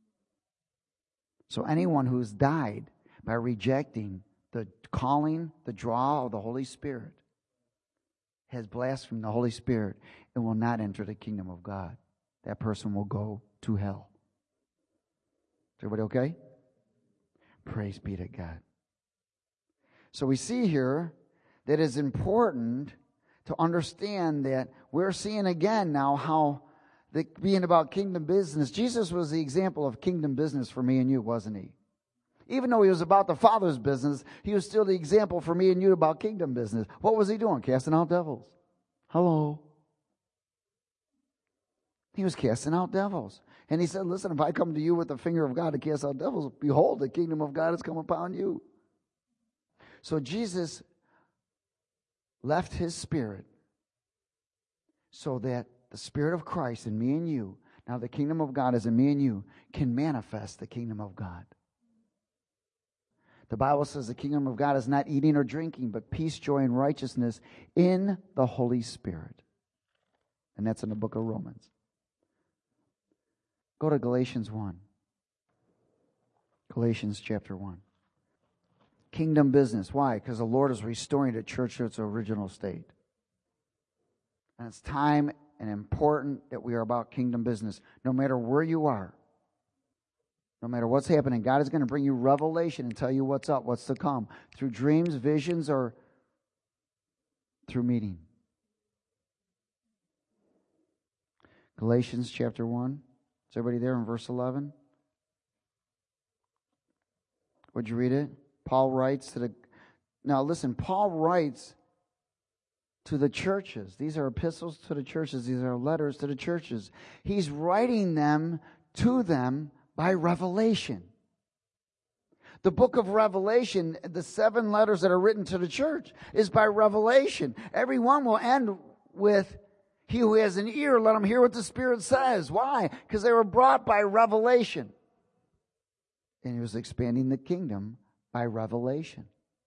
So anyone who's died by rejecting the calling, the draw of the Holy Spirit, has blasphemed the Holy Spirit and will not enter the kingdom of God. That person will go to hell. Is everybody okay? Praise be to God. So we see here that it's important to understand that we're seeing again now how being about kingdom business. Jesus was the example of kingdom business for me and you, wasn't He? Even though He was about the Father's business, He was still the example for me and you about kingdom business. What was He doing? Casting out devils. Hello. He was casting out devils. And He said, listen, if I come to you with the finger of God to cast out devils, behold, the kingdom of God has come upon you. So Jesus left His Spirit so that the Spirit of Christ in me and you, now the kingdom of God is in me and you, can manifest the kingdom of God. The Bible says the kingdom of God is not eating or drinking, but peace, joy, and righteousness in the Holy Spirit. And that's in the book of Romans. Go to Galatians 1. Galatians chapter 1. Kingdom business. Why? Because the Lord is restoring the church to its original state. And it's time and important that we are about kingdom business. No matter where you are, no matter what's happening, God is going to bring you revelation and tell you what's up, what's to come, through dreams, visions, or through meeting. Galatians chapter 1. Is everybody there in verse 11? Would you read it? Paul writes to the... Now listen, Paul writes to the churches. These are epistles to the churches. These are letters to the churches. He's writing them to them by revelation. The book of Revelation, the 7 letters that are written to the church, is by revelation. Every one will end with, he who has an ear, let him hear what the Spirit says. Why? Because they were brought by revelation. And He was expanding the kingdom by revelation.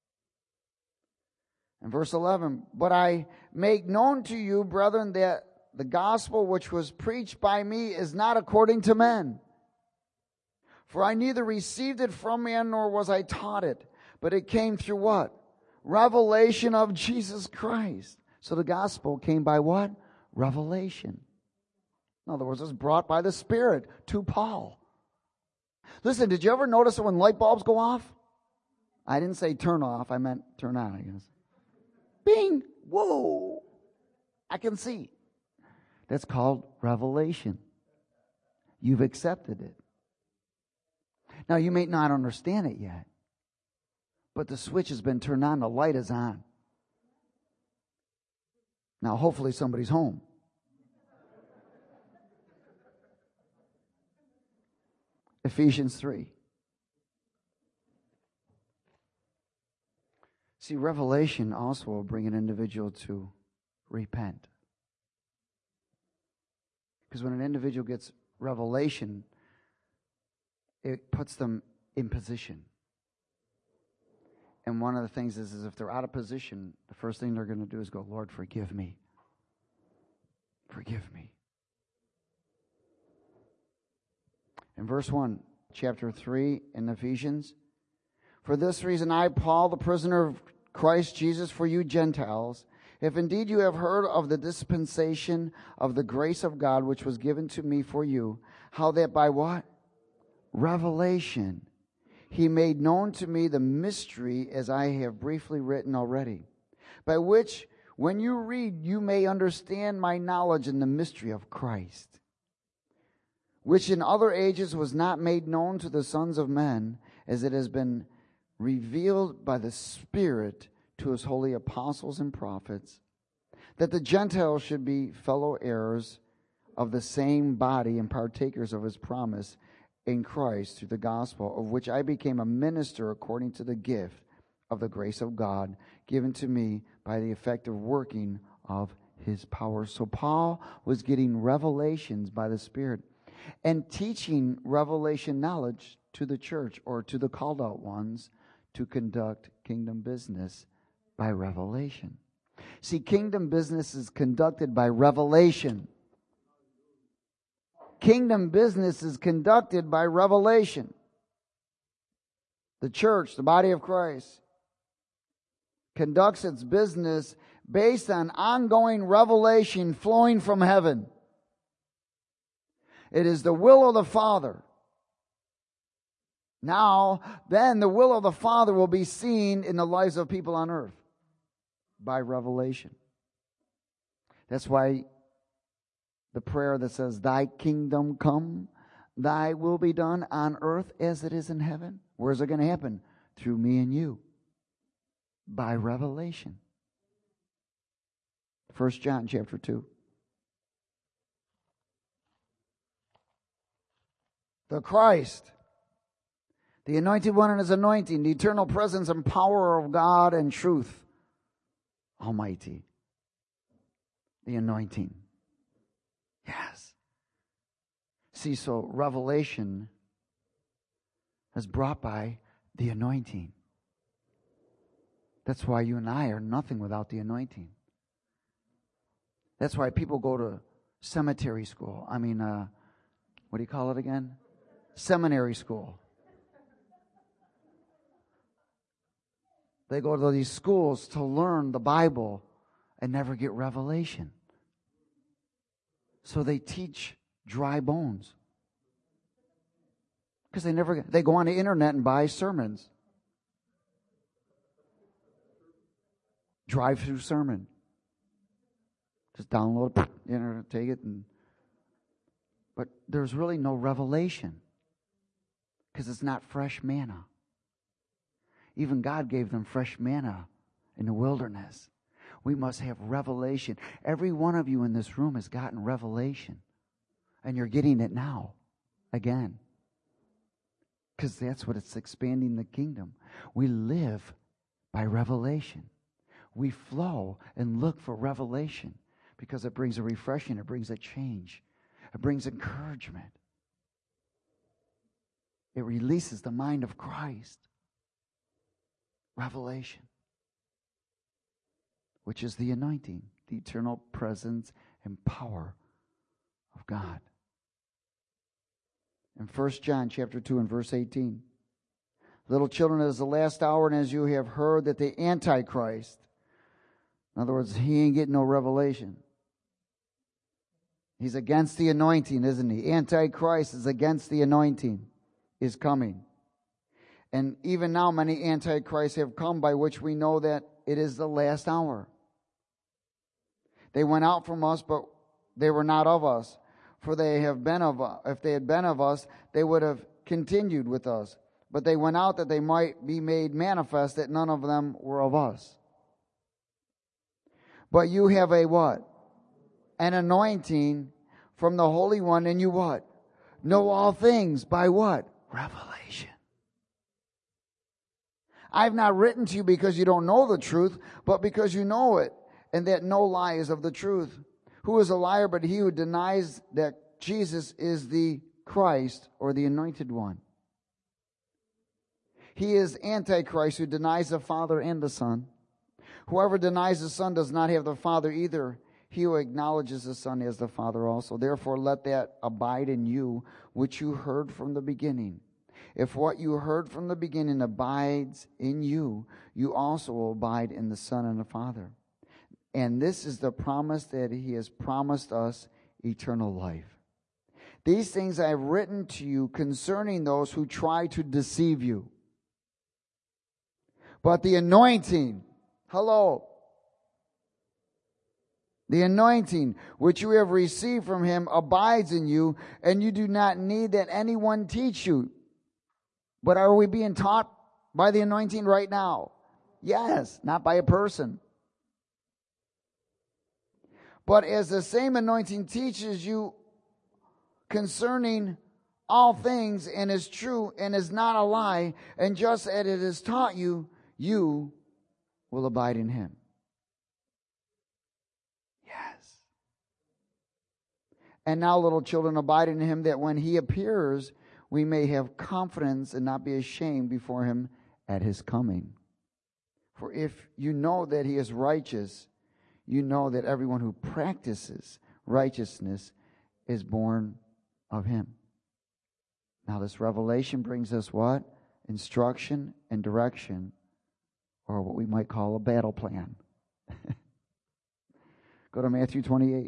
In verse 11, but I make known to you, brethren, that the gospel which was preached by me is not according to men. For I neither received it from man, nor was I taught it. But it came through what? Revelation of Jesus Christ. So the gospel came by what? Revelation. In other words, it was brought by the Spirit to Paul. Listen, did you ever notice when light bulbs go off? I didn't say turn off, I meant turn on, I guess. Bing! Whoa! I can see. That's called revelation. You've accepted it. Now, you may not understand it yet, but the switch has been turned on, the light is on. Now, hopefully somebody's home. Ephesians 3. See, revelation also will bring an individual to repent. Because when an individual gets revelation, it puts them in position. And one of the things is if they're out of position, the first thing they're going to do is go, Lord, forgive me. forgive me. In verse 1, chapter 3 in Ephesians, for this reason I, Paul, the prisoner of Christ Jesus, for you Gentiles, if indeed you have heard of the dispensation of the grace of God which was given to me for you, how that by what? Revelation he made known to me the mystery, as I have briefly written already, by which when you read you may understand my knowledge in the mystery of Christ, which in other ages was not made known to the sons of men, as it has been revealed by the Spirit to his holy apostles and prophets, that the Gentiles should be fellow heirs of the same body and partakers of his promise in Christ through the gospel, of which I became a minister according to the gift of the grace of God given to me by the effective working of his power. So Paul was getting revelations by the Spirit and teaching revelation knowledge to the church, or to the called out ones, to conduct kingdom business by revelation. See, kingdom business is conducted by revelation. Kingdom business is conducted by revelation. The church, the body of Christ, conducts its business based on ongoing revelation flowing from heaven. It is the will of the Father. Now, then, the will of the Father will be seen in the lives of people on earth by revelation. That's why the prayer that says, thy kingdom come, thy will be done on earth as it is in heaven. Where's it going to happen? Through me and you. By revelation. 1 John chapter 2. The Christ, the Anointed One and his anointing, the eternal presence and power of God and truth Almighty. The anointing. Yes. See, so revelation is brought by the anointing. That's why you and I are nothing without the anointing. That's why people go to cemetery school. What do you call it again? Seminary school. They go to these schools to learn the Bible and never get revelation. So they teach dry bones. Because they go on the internet and buy sermons. Drive-through sermon. Just download it, take it. But there's really no revelation. Because it's not fresh manna. Even God gave them fresh manna in the wilderness. We must have revelation. Every one of you in this room has gotten revelation. And you're getting it now. Again. Because that's what it's expanding the kingdom. We live by revelation. We flow and look for revelation. Because it brings a refreshing. It brings a change. It brings encouragement. It releases the mind of Christ. Revelation. Which is the anointing, the eternal presence and power of God. In 1 John chapter 2 and verse 18. Little children, it is the last hour, and as you have heard that the Antichrist, in other words, he ain't getting no revelation. He's against the anointing, isn't he? Antichrist is against the anointing, is coming. And even now many antichrists have come, by which we know that it is the last hour. They went out from us, but they were not of us. For they have been of us. If they had been of us, they would have continued with us. But they went out that they might be made manifest that none of them were of us. But you have a what? An anointing from the Holy One, and you what? Know all things by what? Revelation. I've not written to you because you don't know the truth, but because you know it, and that no lie is of the truth. Who is a liar but he who denies that Jesus is the Christ, or the Anointed One? He is Antichrist, who denies the Father and the Son. Whoever denies the Son does not have the Father either. He who acknowledges the Son as the Father also. Therefore, let that abide in you, which you heard from the beginning. If what you heard from the beginning abides in you, you also will abide in the Son and the Father. And this is the promise that He has promised us, eternal life. These things I have written to you concerning those who try to deceive you. But the anointing, the anointing which you have received from Him abides in you, and you do not need that anyone teach you. But are we being taught by the anointing right now? Yes, not by a person. But as the same anointing teaches you concerning all things, and is true, and is not a lie, and just as it has taught you, you will abide in Him. Yes. And now, little children, abide in Him, that when He appears, we may have confidence and not be ashamed before Him at His coming. For if you know that He is righteous, you know that everyone who practices righteousness is born of Him. Now, this revelation brings us what? Instruction and direction, or what we might call a battle plan. Go to Matthew 28.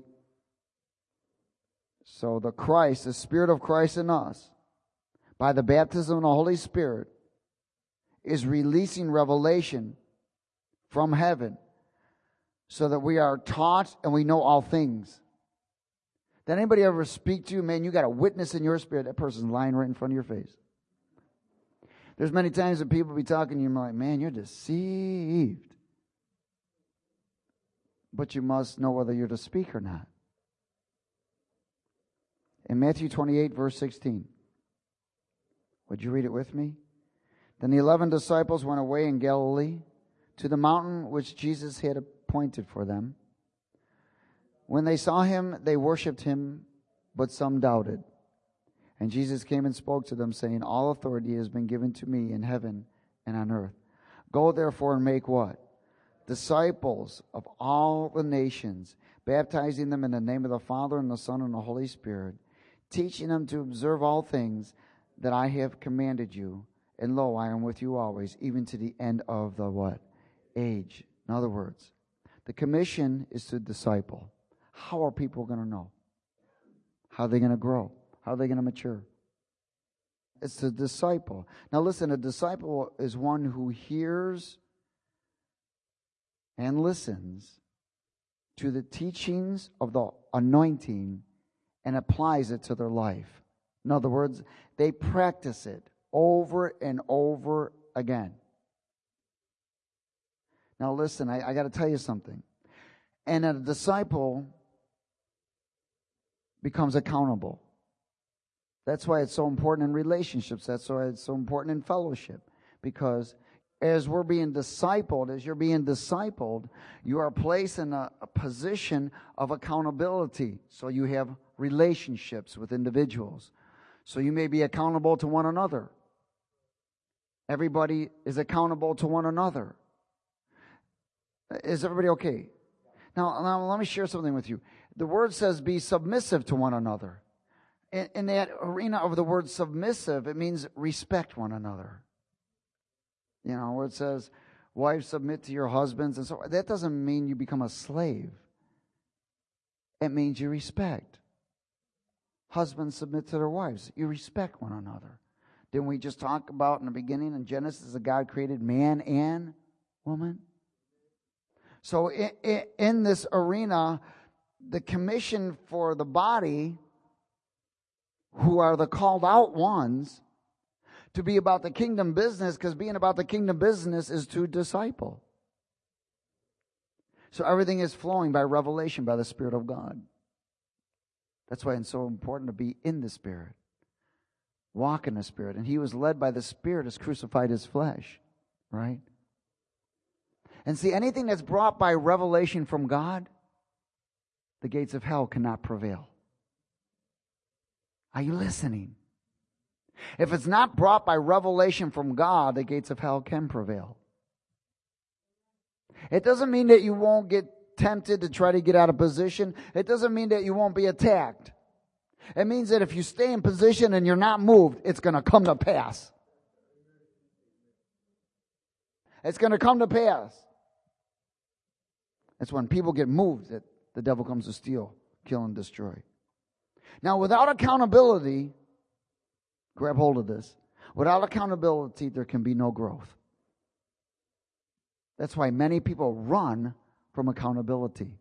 So the Christ, the Spirit of Christ in us, by the baptism of the Holy Spirit, is releasing revelation from heaven so that we are taught and we know all things. Did anybody ever speak to you? Man, you got a witness in your spirit. That person's lying right in front of your face. There's many times that people be talking to you and you're like, man, you're deceived. But you must know whether you're to speak or not. In Matthew 28, verse 16. Would you read it with me? Then the 11 disciples went away in Galilee to the mountain which Jesus had appointed for them. When they saw Him, they worshipped Him, but some doubted. And Jesus came and spoke to them, saying, all authority has been given to me in heaven and on earth. Go therefore and make what? Disciples of all the nations, baptizing them in the name of the Father and the Son and the Holy Spirit, teaching them to observe all things that I have commanded you. And lo, I am with you always, even to the end of the what? Age. In other words, the commission is to disciple. How are people going to know? How are they going to grow? How are they going to mature? It's a disciple. Now listen, a disciple is one who hears and listens to the teachings of the anointing and applies it to their life. In other words, they practice it over and over again. Now listen, I got to tell you something. And a disciple becomes accountable. That's why it's so important in relationships. That's why it's so important in fellowship. Because as we're being discipled, as you're being discipled, you are placed in a position of accountability. So you have relationships with individuals. So you may be accountable to one another. Everybody is accountable to one another. Is everybody okay? Now let me share something with you. The word says be submissive to one another. In that arena of the word submissive, it means respect one another. You know, where it says, wives submit to your husbands and so on. That doesn't mean you become a slave. It means you respect. Husbands submit to their wives. You respect one another. Didn't we just talk about in the beginning in Genesis that God created man and woman? So in this arena, the commission for the body, who are the called out ones, to be about the kingdom business, because being about the kingdom business is to disciple. So everything is flowing by revelation, by the Spirit of God. That's why it's so important to be in the Spirit. Walk in the Spirit. And He was led by the Spirit as crucified His flesh. Right? And see, anything that's brought by revelation from God, the gates of hell cannot prevail. Are you listening? If it's not brought by revelation from God, the gates of hell can prevail. It doesn't mean that you won't get tempted to try to get out of position, it doesn't mean that you won't be attacked. It means that if you stay in position and you're not moved, it's going to come to pass. It's going to come to pass. It's when people get moved that the devil comes to steal, kill, and destroy. Now, without accountability, grab hold of this. Without accountability, there can be no growth. That's why many people run from accountability.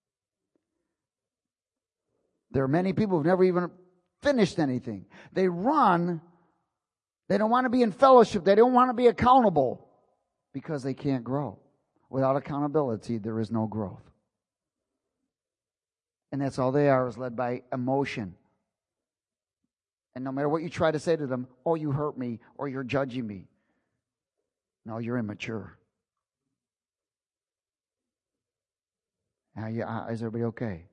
There are many people who've never even finished anything. They run. They don't want to be in fellowship. They don't want to be accountable because they can't grow. Without accountability, there is no growth. And that's all they are, is led by emotion. And no matter what you try to say to them, oh, you hurt me, or you're judging me. No, you're immature. Is everybody okay?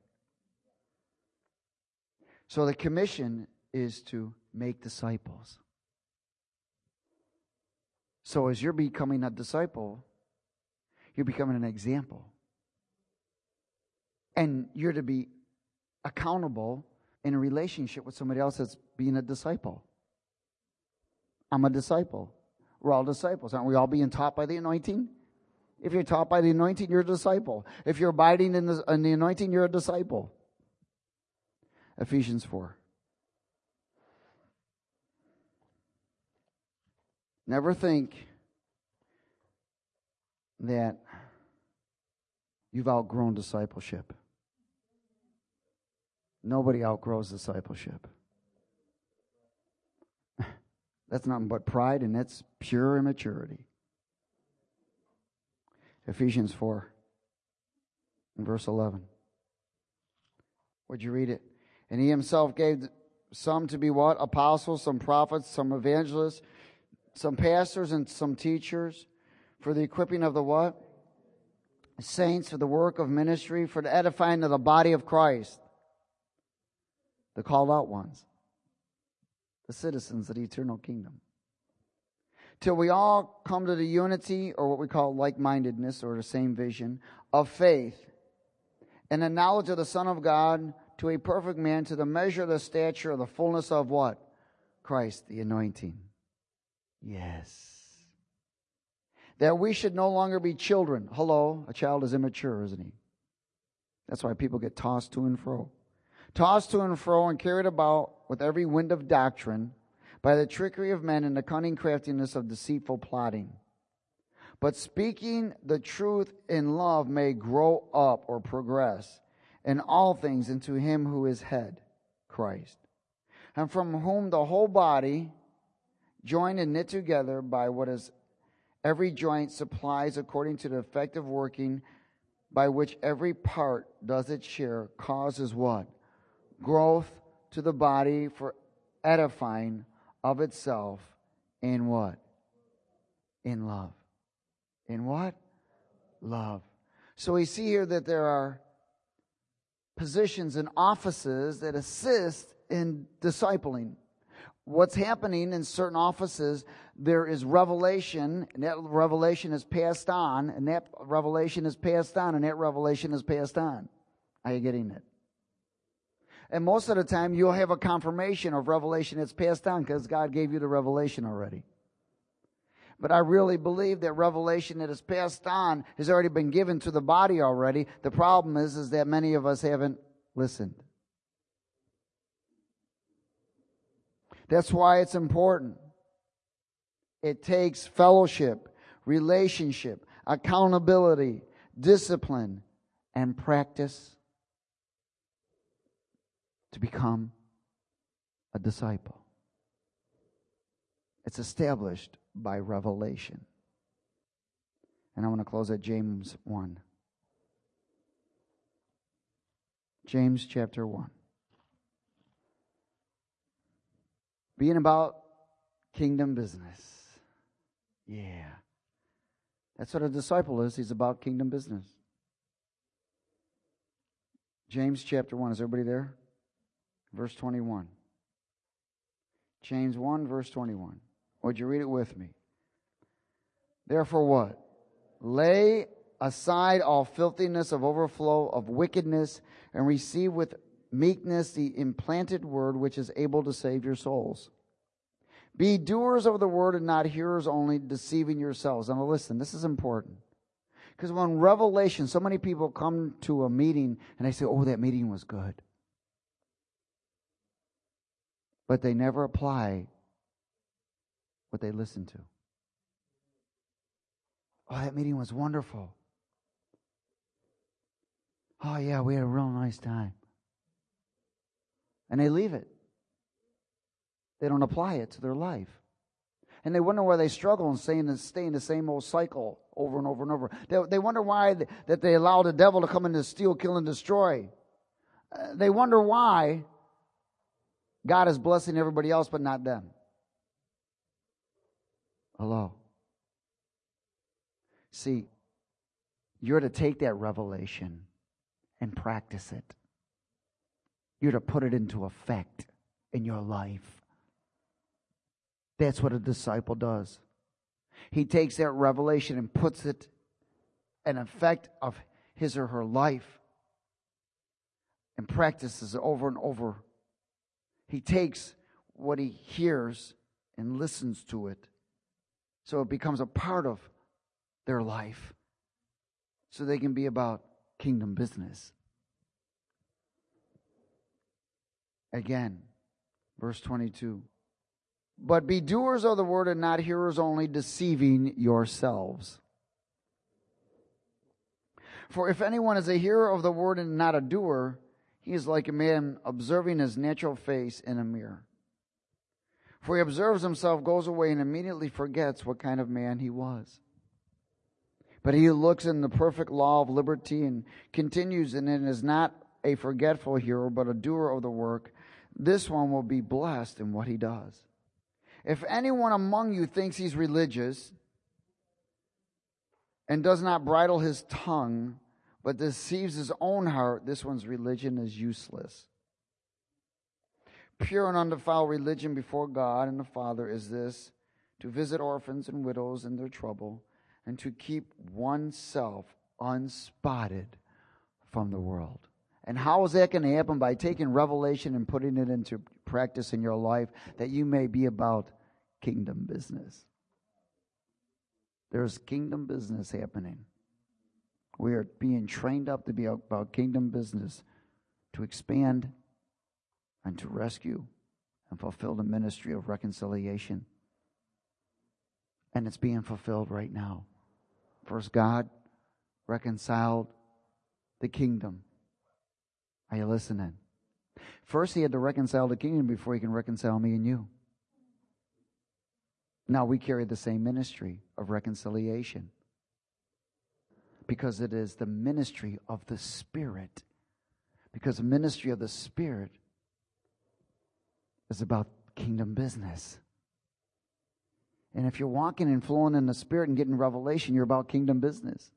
So the commission is to make disciples. So as you're becoming a disciple, you're becoming an example. And you're to be accountable in a relationship with somebody else that's being a disciple. I'm a disciple. We're all disciples. Aren't we all being taught by the anointing? If you're taught by the anointing, you're a disciple. If you're abiding in the anointing, you're a disciple. Ephesians 4. Never think that you've outgrown discipleship. Nobody outgrows discipleship. That's nothing but pride, and that's pure immaturity. Ephesians 4, in verse 11. Would you read it? And he himself gave some to be what? Apostles, some prophets, some evangelists, some pastors, and some teachers, for the equipping of the what? Saints, for the work of ministry, for the edifying of the body of Christ. The called out ones. The citizens of the eternal kingdom. Till we all come to the unity, or what we call like-mindedness, or the same vision, of faith, and the knowledge of the Son of God, to a perfect man, to the measure of the stature of the fullness of what? Christ, the anointing. Yes. That we should no longer be children. Hello, a child is immature, isn't he? That's why people get tossed to and fro. Tossed to and fro and carried about with every wind of doctrine, by the trickery of men and the cunning craftiness of deceitful plotting. But speaking the truth in love may grow up or progress in all things into him who is head, Christ, and from whom the whole body, joined and knit together by what is every joint supplies according to the effective working by which every part does its share, causes what? Growth to the body for edifying of itself in what? In love. In what? Love. So we see here that there are positions and offices that assist in discipling. What's happening in certain offices, there is revelation, and that revelation is passed on, and that revelation is passed on, and that revelation is passed on. Are you getting it? And most of the time, you'll have a confirmation of revelation that's passed on because God gave you the revelation already. But I really believe that revelation that is passed on has already been given to the body already. The problem is that many of us haven't listened. That's why it's important. It takes fellowship, relationship, accountability, discipline, and practice to become a disciple. It's established by revelation. And I want to close at James 1. James chapter 1. Being about kingdom business. Yeah. That's what a disciple is. He's about kingdom business. James chapter 1. Is everybody there? Verse 21. James 1, verse 21. Would you read it with me? Therefore what? Lay aside all filthiness of overflow of wickedness, and receive with meekness the implanted word which is able to save your souls. Be doers of the word and not hearers only, deceiving yourselves. Now listen, this is important. Because when revelation, so many people come to a meeting and they say, oh, that meeting was good. But they never apply what they listen to. Oh, that meeting was wonderful. Oh, yeah, we had a real nice time. And they leave it. They don't apply it to their life. And they wonder why they struggle and stay in the same old cycle over and over and over. They wonder why that they allow the devil to come in to steal, kill, and destroy. They wonder why God is blessing everybody else but not them. Hello. See, you're to take that revelation and practice it. You're to put it into effect in your life. That's what a disciple does. He takes that revelation and puts it in effect of his or her life and practices it over and over. He takes what he hears and listens to it so it becomes a part of their life so they can be about kingdom business. Again, verse 22. But be doers of the word and not hearers only, deceiving yourselves. For if anyone is a hearer of the word and not a doer, he is like a man observing his natural face in a mirror. For he observes himself, goes away, and immediately forgets what kind of man he was. But he who looks in the perfect law of liberty and continues in it, is not a forgetful hearer, but a doer of the work, this one will be blessed in what he does. If anyone among you thinks he's religious and does not bridle his tongue, but deceives his own heart, this one's religion is useless. Pure and undefiled religion before God and the Father is this, to visit orphans and widows in their trouble, and to keep oneself unspotted from the world. And how is that going to happen? By taking revelation and putting it into practice in your life, that you may be about kingdom business. There's kingdom business happening. We are being trained up to be about kingdom business, to expand and to rescue and fulfill the ministry of reconciliation. And it's being fulfilled right now. First, God reconciled the kingdom. Are you listening? First, he had to reconcile the kingdom before he can reconcile me and you. Now we carry the same ministry of reconciliation because it is the ministry of the Spirit. Because the ministry of the Spirit is about kingdom business. And if you're walking and flowing in the Spirit and getting revelation, you're about kingdom business.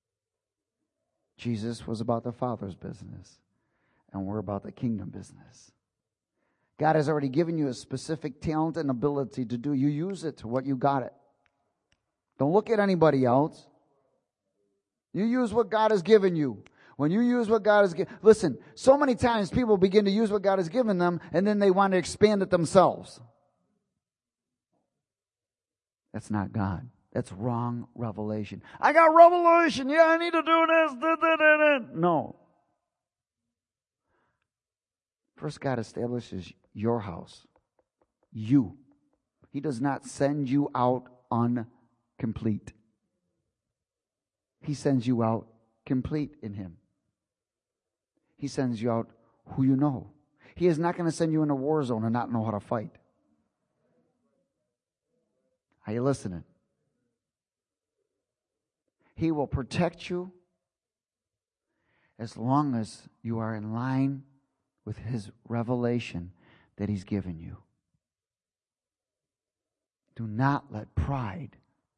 Jesus was about the Father's business, and we're about the kingdom business. God has already given you a specific talent and ability to do. You use it to what you got it. Don't look at anybody else. You use what God has given you. When you use what God has given, listen, so many times people begin to use what God has given them, and then they want to expand it themselves. That's not God. That's wrong revelation. I got revelation. Yeah, I need to do this. No. First, God establishes your house. You. He does not send you out incomplete. He sends you out complete in Him. He sends you out who you know. He is not going to send you in a war zone and not know how to fight. Are you listening? He will protect you as long as you are in line with His revelation that He's given you. Do not let pride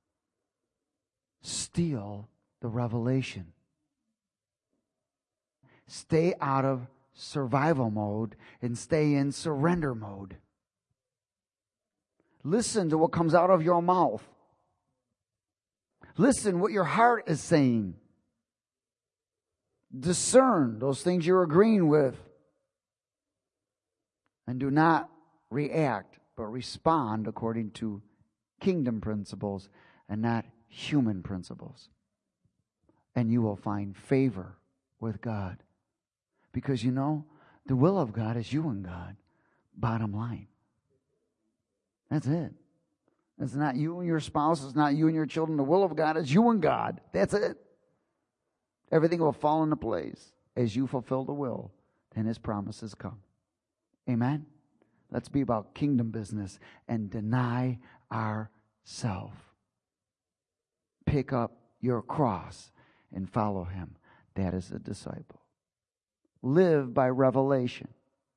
steal the revelation. Stay out of survival mode and stay in surrender mode. Listen to what comes out of your mouth. Listen what your heart is saying. Discern those things you're agreeing with. And do not react, but respond according to kingdom principles and not human principles. And you will find favor with God. Because you know, the will of God is you and God. Bottom line. That's it. It's not you and your spouse. It's not you and your children. The will of God is you and God. That's it. Everything will fall into place as you fulfill the will, and His promises come. Amen? Let's be about kingdom business and deny ourselves. Pick up your cross and follow Him. That is a disciple. Live by revelation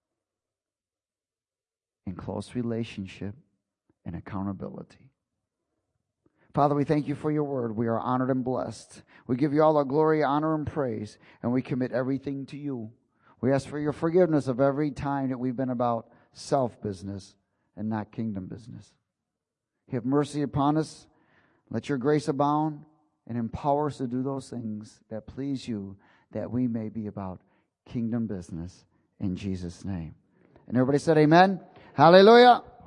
in close relationship and accountability. Father, we thank you for your word. We are honored and blessed. We give you all our glory, honor, and praise, and we commit everything to you. We ask for your forgiveness of every time that we've been about self-business and not kingdom business. Have mercy upon us. Let your grace abound and empower us to do those things that please you, that we may be about kingdom business in Jesus' name. And everybody said amen. Hallelujah.